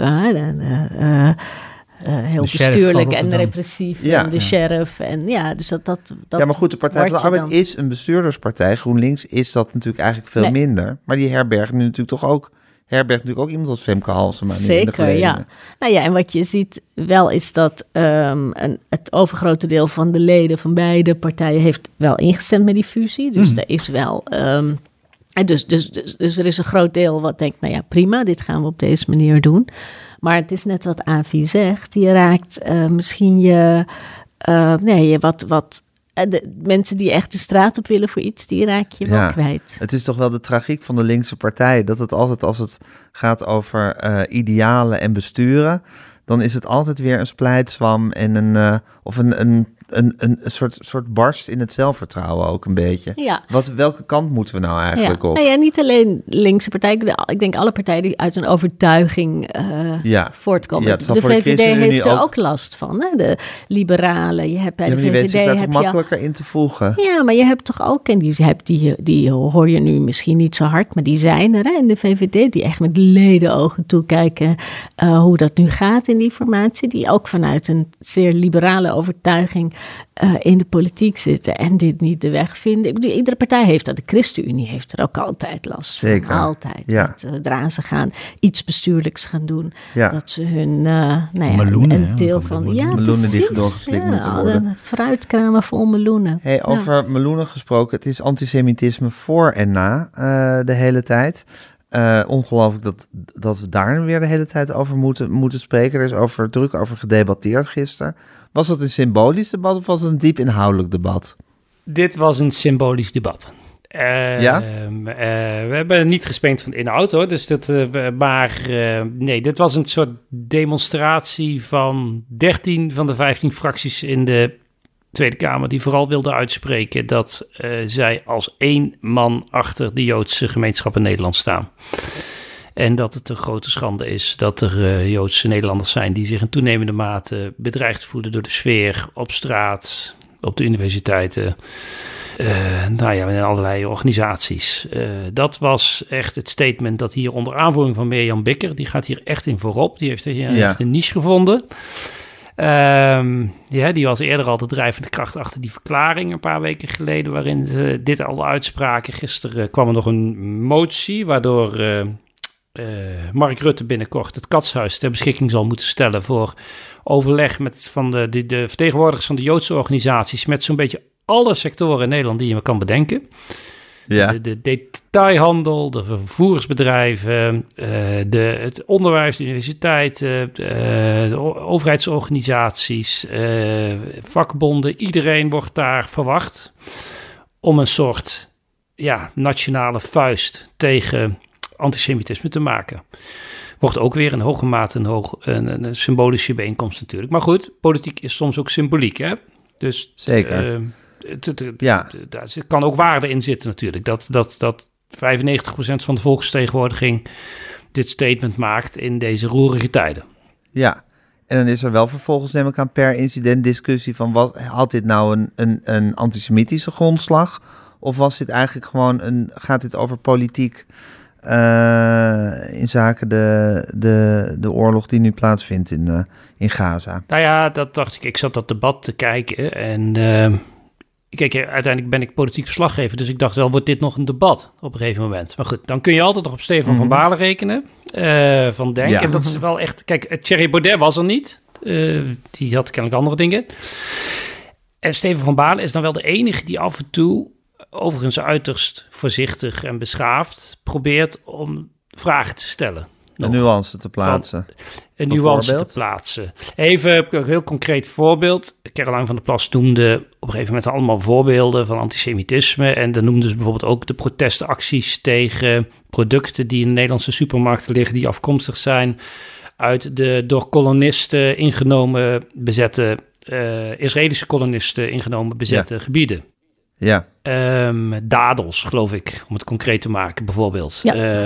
heel bestuurlijk en repressief. Ja. En de sheriff. En dus dat ja, maar goed, de Partij van de Arbeid is een bestuurderspartij. GroenLinks is dat natuurlijk eigenlijk veel minder. Maar die herbergt nu natuurlijk ook iemand als Femke Halsema. Zeker, ja. Nou ja, en wat je ziet wel is dat het overgrote deel van de leden van beide partijen heeft wel ingestemd met die fusie. Dus er is wel... Dus er is een groot deel wat denkt, nou ja, prima, dit gaan we op deze manier doen. Maar het is net wat Avi zegt, je raakt misschien de mensen die echt de straat op willen voor iets, die raak je wel kwijt. Het is toch wel de tragiek van de linkse partij, dat het altijd als het gaat over idealen en besturen, dan is het altijd weer een splijtswam en een soort barst in het zelfvertrouwen ook een beetje. Ja. Welke kant moeten we nou eigenlijk op? Nou ja, niet alleen linkse partijen. Ik denk alle partijen die uit een overtuiging voortkomen. Ja, de VVD heeft er ook last van. Hè? De liberalen. Je hebt bij de VVD weet zich daar toch makkelijker in te voegen. Ja, maar je hebt toch ook, en die hoor je nu misschien niet zo hard, maar die zijn er in de VVD, die echt met ledenogen toekijken hoe dat nu gaat in die formatie. Die ook vanuit een zeer liberale overtuiging in de politiek zitten en dit niet de weg vinden. Ik bedoel, iedere partij heeft dat. De ChristenUnie heeft er ook altijd last van. Zeker. Altijd. Ja. Zodra ze gaan iets bestuurlijks gaan doen, dat ze hun meloenen, een deel van... meloenen die doorgeslikt moeten worden. Fruitkramen vol meloenen. Hey, over meloenen gesproken, het is antisemitisme voor en na de hele tijd. Ongelooflijk dat we daar weer de hele tijd over moeten spreken. Er is druk over gedebatteerd gisteren. Was dat een symbolisch debat of was het een diep inhoudelijk debat? Dit was een symbolisch debat. We hebben niet gespeeld van de inhoud, hoor. Dus dit was een soort demonstratie van 13 van de 15 fracties in de Tweede Kamer, die vooral wilden uitspreken dat zij als één man achter de Joodse gemeenschap in Nederland staan. En dat het een grote schande is dat er Joodse Nederlanders zijn die zich in toenemende mate bedreigd voelen door de sfeer op straat, op de universiteiten, in allerlei organisaties. Dat was echt het statement dat hier onder aanvoering van Mirjam Bikker, die gaat hier echt in voorop, die heeft hier echt een niche gevonden. Die was eerder al de drijvende kracht achter die verklaring een paar weken geleden, waarin ze dit al uitspraken. Gisteren kwam er nog een motie, waardoor Mark Rutte binnenkort het Katshuis ter beschikking zal moeten stellen voor overleg met de vertegenwoordigers van de Joodse organisaties met zo'n beetje alle sectoren in Nederland die je maar kan bedenken. Ja. De detailhandel, de vervoersbedrijven, het onderwijs, de universiteiten, de overheidsorganisaties, vakbonden. Iedereen wordt daar verwacht om een soort nationale vuist tegen antisemitisme te maken. Wordt ook weer in hoge mate een symbolische bijeenkomst natuurlijk. Maar goed, politiek is soms ook symboliek, hè? Dus zeker. Daar kan ook waarde in zitten natuurlijk. Dat 95% van de volksvertegenwoordiging dit statement maakt in deze roerige tijden. Ja, en dan is er wel vervolgens, neem ik aan, per incident discussie van wat had dit nou een antisemitische grondslag? Of was dit eigenlijk gewoon gaat dit over politiek in zaken de oorlog die nu plaatsvindt in Gaza? Nou ja, dat dacht ik. Ik zat dat debat te kijken en kijk, uiteindelijk ben ik politiek verslaggever, dus ik dacht wel, wordt dit nog een debat op een gegeven moment? Maar goed, dan kun je altijd nog op Stefan van Balen rekenen, van Denk. Ja. En dat is wel echt, kijk, Thierry Baudet was er niet. Die had kennelijk andere dingen. En Stefan van Balen is dan wel de enige die af en toe, overigens uiterst voorzichtig en beschaafd, probeert om vragen te stellen. Een nuance te plaatsen. Een nuance te plaatsen. Even een heel concreet voorbeeld. Caroline van der Plas noemde op een gegeven moment allemaal voorbeelden van antisemitisme. En dan noemden ze bijvoorbeeld ook de protestacties tegen producten die in de Nederlandse supermarkten liggen, die afkomstig zijn uit de door kolonisten ingenomen bezette, Israëlische kolonisten ingenomen bezette gebieden. Ja. Dadels, geloof ik, om het concreet te maken, bijvoorbeeld.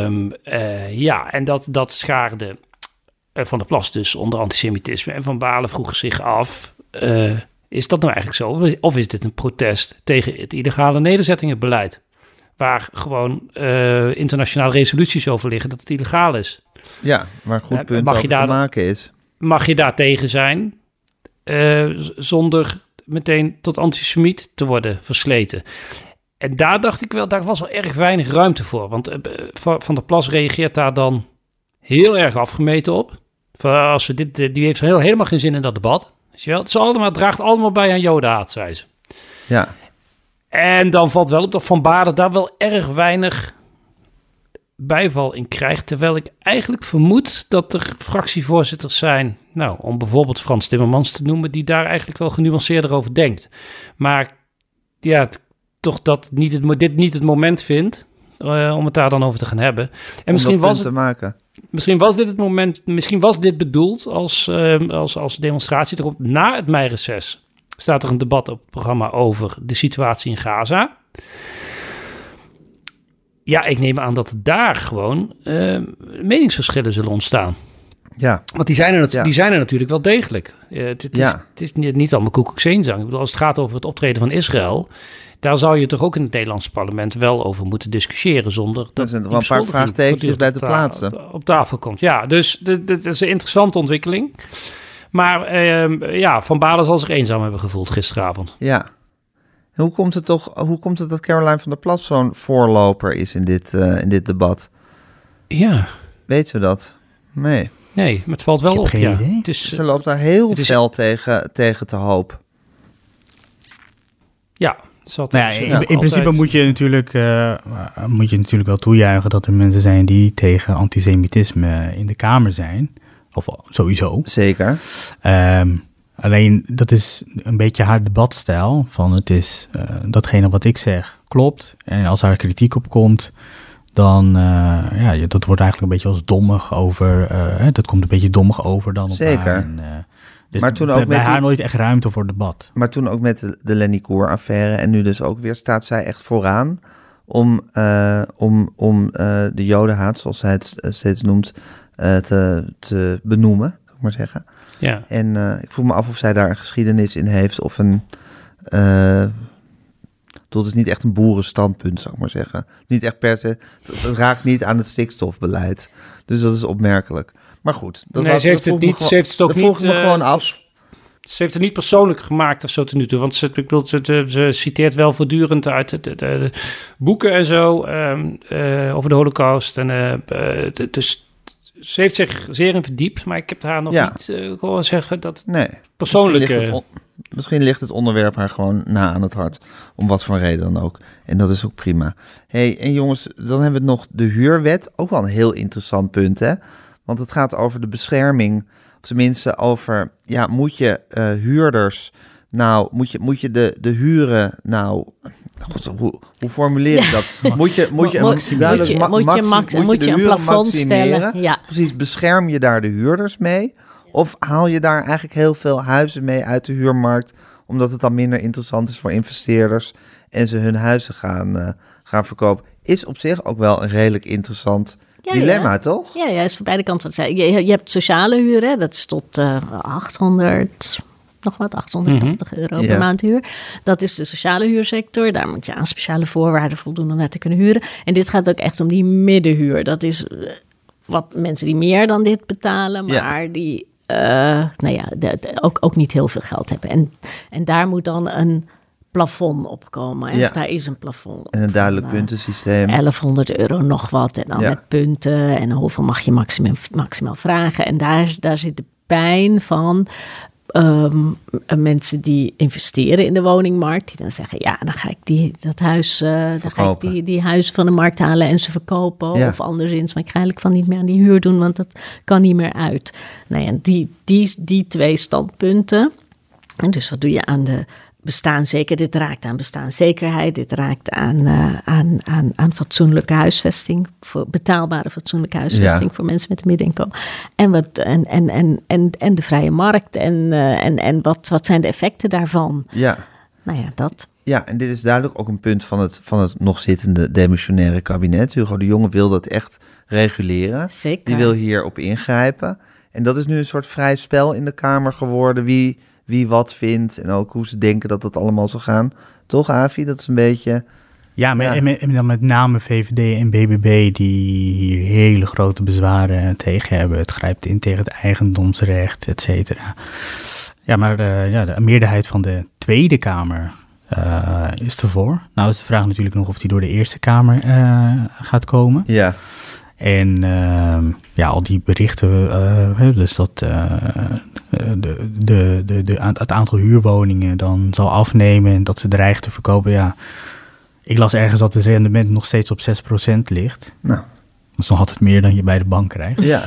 Ja. En dat schaarde Van der Plas dus onder antisemitisme. En Van Balen vroeg zich af, is dat nou eigenlijk zo? Of is dit een protest tegen het illegale nederzettingenbeleid? Waar gewoon internationale resoluties over liggen dat het illegaal is. Ja, waar een goed punt over te maken is. Mag je daar tegen zijn zonder meteen tot antisemiet te worden versleten? En daar dacht ik wel, daar was wel erg weinig ruimte voor. Want Van der Plas reageert daar dan heel erg afgemeten op. Als we die heeft helemaal geen zin in dat debat. Weet je wel? Het draagt allemaal bij aan jodenhaat, zei ze. Ja. En dan valt wel op dat Van Balen daar wel erg weinig bijval in krijgt. Terwijl ik eigenlijk vermoed dat er fractievoorzitters zijn, nou, om bijvoorbeeld Frans Timmermans te noemen, die daar eigenlijk wel genuanceerder over denkt. Maar ja, toch dat dit niet het moment vindt om het daar dan over te gaan hebben. En misschien was dit het moment, misschien was dit bedoeld als demonstratie. Erop na het meireces staat er een debat op het programma over de situatie in Gaza. Ja, ik neem aan dat daar gewoon meningsverschillen zullen ontstaan. Ja. Want die zijn er natuurlijk wel degelijk. Het is niet allemaal koekoekseenzaang. Ik bedoel, als het gaat over het optreden van Israël, daar zou je toch ook in het Nederlandse parlement wel over moeten discussiëren zonder dat er zijn wel een paar vraagtekens bij te plaatsen. Op tafel komt. Ja, dus dat is een interessante ontwikkeling. Maar Van Balen zal zich eenzaam hebben gevoeld gisteravond. Ja. Hoe komt het dat Caroline van der Plas zo'n voorloper is in dit debat? Ja. Weten we dat? Nee, maar het valt wel op. Ja. Ze loopt daar heel fel tegen te hoop. Ja. In principe moet je natuurlijk wel toejuichen dat er mensen zijn die tegen antisemitisme in de Kamer zijn. Of sowieso. Zeker. Alleen, dat is een beetje haar debatstijl. Van het is datgene wat ik zeg klopt. En als daar kritiek op komt, dan dat wordt eigenlijk een beetje als dommig over. Dat komt een beetje dommig over dan op Zeker. haar. En, dus maar toen ook bij haar nooit echt ruimte voor debat. Maar toen ook met de Lenny Koer-affaire en nu dus ook weer staat zij echt vooraan om de jodenhaat, zoals zij het steeds noemt, te benoemen, zou ik maar zeggen. Ja. En ik vroeg me af of zij daar een geschiedenis in heeft of een... dat is niet echt een boerenstandpunt, zou ik maar zeggen. Het is niet echt per se... Het raakt niet aan het stikstofbeleid. Dus dat is opmerkelijk. Maar goed. Ze heeft het ook niet... me gewoon af. Ze heeft het niet persoonlijk gemaakt of zo tot nu toe. Want ze citeert wel voortdurend uit de boeken en zo over de Holocaust. Dus ze heeft zich zeer in verdiept. Maar ik heb haar nog niet gewoon zeggen dat persoonlijke... Misschien ligt het onderwerp haar gewoon na aan het hart. Om wat voor reden dan ook. En dat is ook prima. Hey, en jongens, dan hebben we nog de huurwet. Ook wel een heel interessant punt, hè? Want het gaat over de bescherming... Of tenminste over, moet je huurders nou, moet je de huren nou... God, hoe formuleer ik dat? Moet je een plafond stellen? Ja. Precies, bescherm je daar de huurders mee? Of haal je daar eigenlijk heel veel huizen mee uit de huurmarkt... omdat het dan minder interessant is voor investeerders... en ze hun huizen gaan verkopen? Is op zich ook wel een redelijk interessant... dilemma, toch? Ja, is voor beide kanten. Je hebt sociale huur, hè? Dat is tot 880 euro per maand huur. Dat is de sociale huursector. Daar moet je aan speciale voorwaarden voldoen om daar te kunnen huren. En dit gaat ook echt om die middenhuur. Dat is wat mensen die meer dan dit betalen, maar die ook niet heel veel geld hebben. En daar moet dan een plafond opkomen. Ja. Daar is een plafond. En een duidelijk puntensysteem. 1100 euro nog wat. En dan met punten. En hoeveel mag je maximaal vragen. En daar zit de pijn van mensen die investeren in de woningmarkt. Die dan zeggen, dan ga ik die huizen van de markt halen en ze verkopen. Ja. Of anderszins, maar ik ga eigenlijk van niet meer aan die huur doen, want dat kan niet meer uit. Nou ja, die twee standpunten. En dus wat doe je aan de dit raakt aan bestaanszekerheid, dit raakt aan fatsoenlijke huisvesting, voor betaalbare fatsoenlijke huisvesting voor mensen met een middeninkomen. En de vrije markt en wat zijn de effecten daarvan? Ja. Nou ja, dat. Ja, en dit is duidelijk ook een punt van het nog zittende demissionaire kabinet. Hugo de Jonge wil dat echt reguleren. Zeker. Die wil hierop ingrijpen. En dat is nu een soort vrij spel in de Kamer geworden. Wie wat vindt en ook hoe ze denken dat dat allemaal zal gaan. Toch, Avi? Dat is een beetje... Ja, en dan met name VVD en BBB die hier hele grote bezwaren tegen hebben. Het grijpt in tegen het eigendomsrecht, et cetera. Ja, maar de meerderheid van de Tweede Kamer is ervoor. Nou is de vraag natuurlijk nog of die door de Eerste Kamer gaat komen. Ja. En al die berichten, dus dat het aantal huurwoningen dan zal afnemen en dat ze dreigen te verkopen. Ja, ik las ergens dat het rendement nog steeds op 6% ligt. Nou. Dat is nog altijd meer dan je bij de bank krijgt. Ja.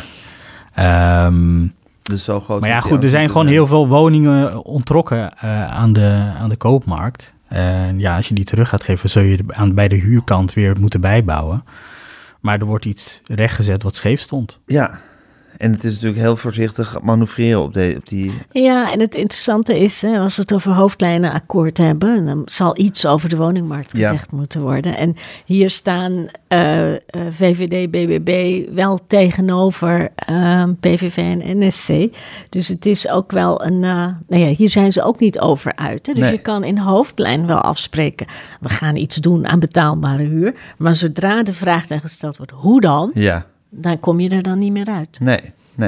Dus zo groot. Maar ja, goed, er zijn gewoon heel veel woningen onttrokken aan de koopmarkt. En als je die terug gaat geven, zul je bij de huurkant weer moeten bijbouwen. Maar er wordt iets rechtgezet wat scheef stond. Ja, en het is natuurlijk heel voorzichtig manoeuvreren op die... Ja, en het interessante is, als we het over hoofdlijnenakkoord hebben, dan zal iets over de woningmarkt gezegd moeten worden. En hier staan VVD, BBB wel tegenover PVV en NSC. Dus het is ook wel hier zijn ze ook niet over uit. Hè? Dus je kan in hoofdlijn wel afspreken, we gaan iets doen aan betaalbare huur. Maar zodra de vraag gesteld wordt, hoe dan? Ja. Dan kom je er dan niet meer uit. Nee.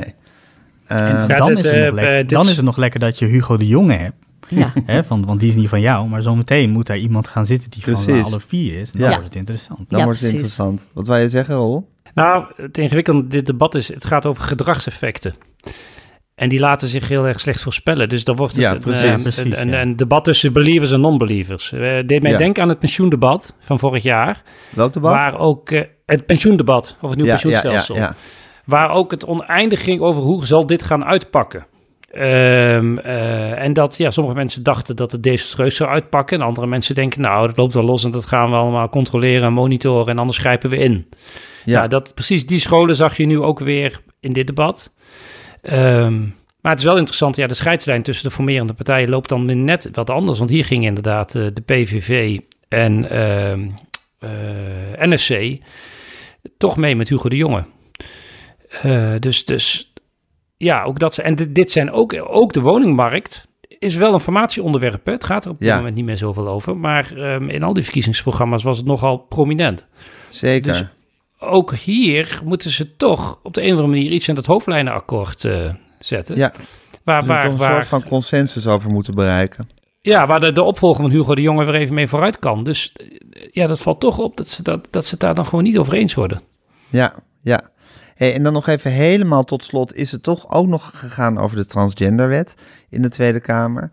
Dan is het nog lekker dat je Hugo de Jonge hebt. Ja. Want die is niet van jou. Maar zometeen moet daar iemand gaan zitten die van alle vier is. Dan wordt het interessant. Interessant. Wat wil je zeggen, Roel? Nou, het ingewikkelde dit debat is, het gaat over gedragseffecten. En die laten zich heel erg slecht voorspellen. Dus dan wordt het een debat tussen believers en non-believers. Deed mij denken aan het pensioendebat van vorig jaar. Welk debat? Waar ook het pensioendebat over het nieuw pensioenstelsel. Ja. Waar ook het oneindig ging over hoe zal dit gaan uitpakken. En dat sommige mensen dachten dat het desastreus zou uitpakken. En andere mensen denken, nou, dat loopt wel los en dat gaan we allemaal controleren en monitoren en anders grijpen we in. Ja, precies die scholen zag je nu ook weer in dit debat. Maar het is wel interessant, de scheidslijn tussen de formerende partijen loopt dan net wat anders. Want hier ging inderdaad de PVV en NSC toch mee met Hugo de Jonge. Ook dat. En dit zijn ook de woningmarkt is wel een formatieonderwerp. Hè? Het gaat er op dit moment niet meer zoveel over. Maar in al die verkiezingsprogramma's was het nogal prominent. Zeker. Dus ook hier moeten ze toch op de een of andere manier iets in het hoofdlijnenakkoord zetten. Ja. Waar een soort van consensus over moeten bereiken. Ja, waar de opvolger van Hugo de Jonge weer even mee vooruit kan. Dus ja, dat valt toch op dat ze het daar dan gewoon niet over eens worden. Ja. Hey, en dan nog even helemaal tot slot is het toch ook nog gegaan over de transgenderwet in de Tweede Kamer.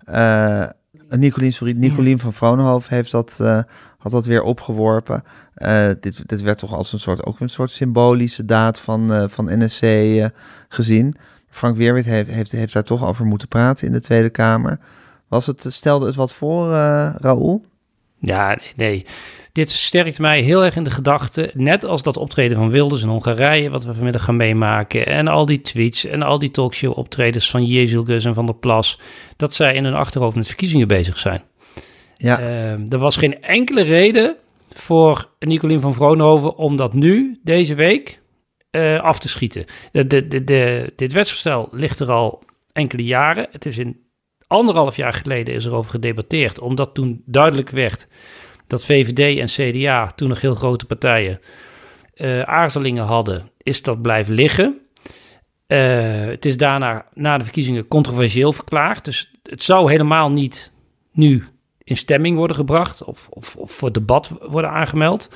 Nicolien van Vroonhoven had dat weer opgeworpen. Dit werd toch als een soort symbolische daad van NSC gezien. Frank Weerwind heeft daar toch over moeten praten in de Tweede Kamer. Stelde het wat voor, Raoul? Ja, nee. Dit versterkt mij heel erg in de gedachte, net als dat optreden van Wilders in Hongarije, wat we vanmiddag gaan meemaken, en al die tweets en al die talkshow-optredens van Jezielgus en Van der Plas, dat zij in hun achterhoofd met verkiezingen bezig zijn. Ja. Er was geen enkele reden voor Nicolien van Vroonhoven om dat nu, deze week, af te schieten. Dit wetsvoorstel ligt er al enkele jaren. Het is in 1,5 jaar geleden is er over gedebatteerd, omdat toen duidelijk werd dat VVD en CDA, toen nog heel grote partijen, aarzelingen hadden, is dat blijven liggen. Het is daarna, na de verkiezingen, controversieel verklaard. Dus het zou helemaal niet nu in stemming worden gebracht of voor debat worden aangemeld.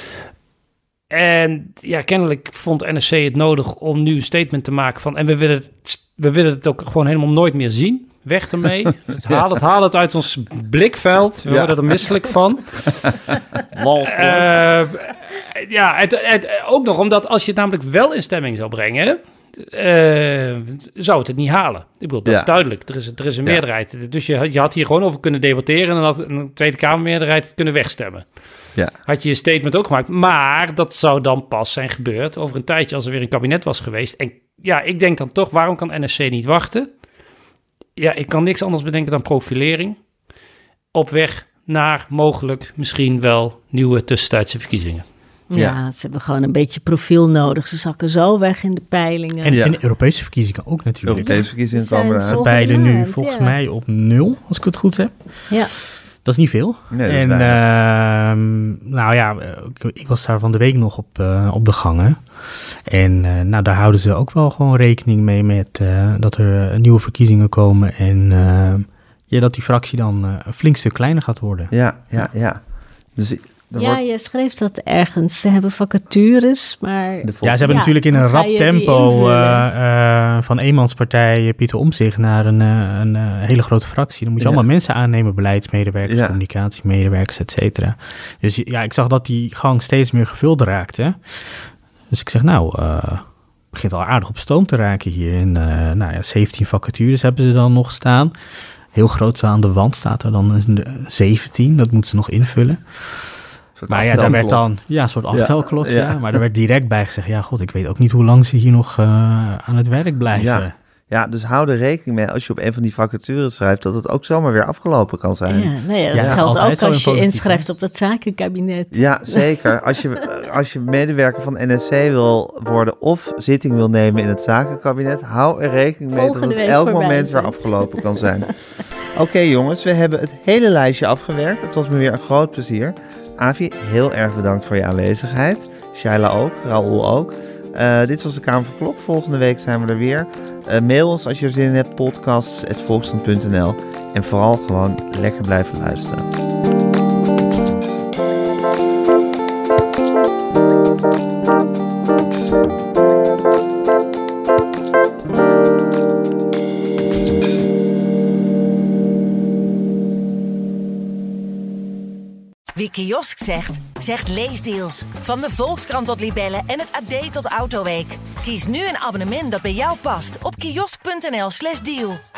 En ja, kennelijk vond NSC het nodig om nu een statement te maken van, en we willen het ook gewoon helemaal nooit meer zien. Weg ermee. Haal het uit ons blikveld. We worden er misselijk van. Ook nog omdat als je het namelijk wel in stemming zou brengen, zou het niet halen. Ik bedoel, dat is duidelijk. Er is een meerderheid. Dus je had hier gewoon over kunnen debatteren en had een Tweede Kamermeerderheid kunnen wegstemmen. Ja. Had je je statement ook gemaakt. Maar dat zou dan pas zijn gebeurd over een tijdje als er weer een kabinet was geweest. En ja, ik denk dan toch, waarom kan NSC niet wachten? Ja, ik kan niks anders bedenken dan profilering. Op weg naar mogelijk misschien wel nieuwe tussentijdse verkiezingen. Ja, ze hebben gewoon een beetje profiel nodig. Ze zakken zo weg in de peilingen. En de Europese verkiezingen ook natuurlijk. Europese verkiezingen komen eraan. Ze beiden nu volgens mij op 0, als ik het goed heb. Ja. Dat is niet veel. Nee, ik was daar van de week nog op de gangen. En daar houden ze ook wel gewoon rekening mee met dat er nieuwe verkiezingen komen. En dat die fractie dan een flink stuk kleiner gaat worden. Ja. Dus je schreef dat ergens. Ze hebben vacatures, maar ze hebben natuurlijk in een rap tempo van eenmanspartij Pieter Omtzigt naar een hele grote fractie. Dan moet je allemaal mensen aannemen, beleidsmedewerkers, communicatiemedewerkers, et cetera. Dus ik zag dat die gang steeds meer gevuld raakte. Dus ik zeg, begint al aardig op stoom te raken hier. En 17 vacatures hebben ze dan nog staan. Heel groot zo aan de wand staat er dan 17. Dat moeten ze nog invullen. Maar daar werd dan een soort aftelklok. Maar er werd direct bij gezegd, ik weet ook niet hoe lang ze hier nog aan het werk blijven. Ja, dus hou er rekening mee als je op een van die vacatures schrijft, dat het ook zomaar weer afgelopen kan zijn. Dat geldt ook als je inschrijft op dat zakenkabinet. Ja, zeker. Als je medewerker van NSC wil worden of zitting wil nemen in het zakenkabinet, hou er rekening mee dat het elk moment weer afgelopen kan zijn. Oké, jongens, we hebben het hele lijstje afgewerkt. Het was me weer een groot plezier. Avi, heel erg bedankt voor je aanwezigheid. Shaila ook, Raoul ook. Dit was de Kamer van Klok. Volgende week zijn we er weer. Mail ons als je er zin in hebt, podcasts@volkskrant.nl. En vooral gewoon lekker blijven luisteren. Wie kiosk zegt, zegt leesdeals. Van de Volkskrant tot Libellen en het AD tot Autoweek. Kies nu een abonnement dat bij jou past op kiosk.nl/deal.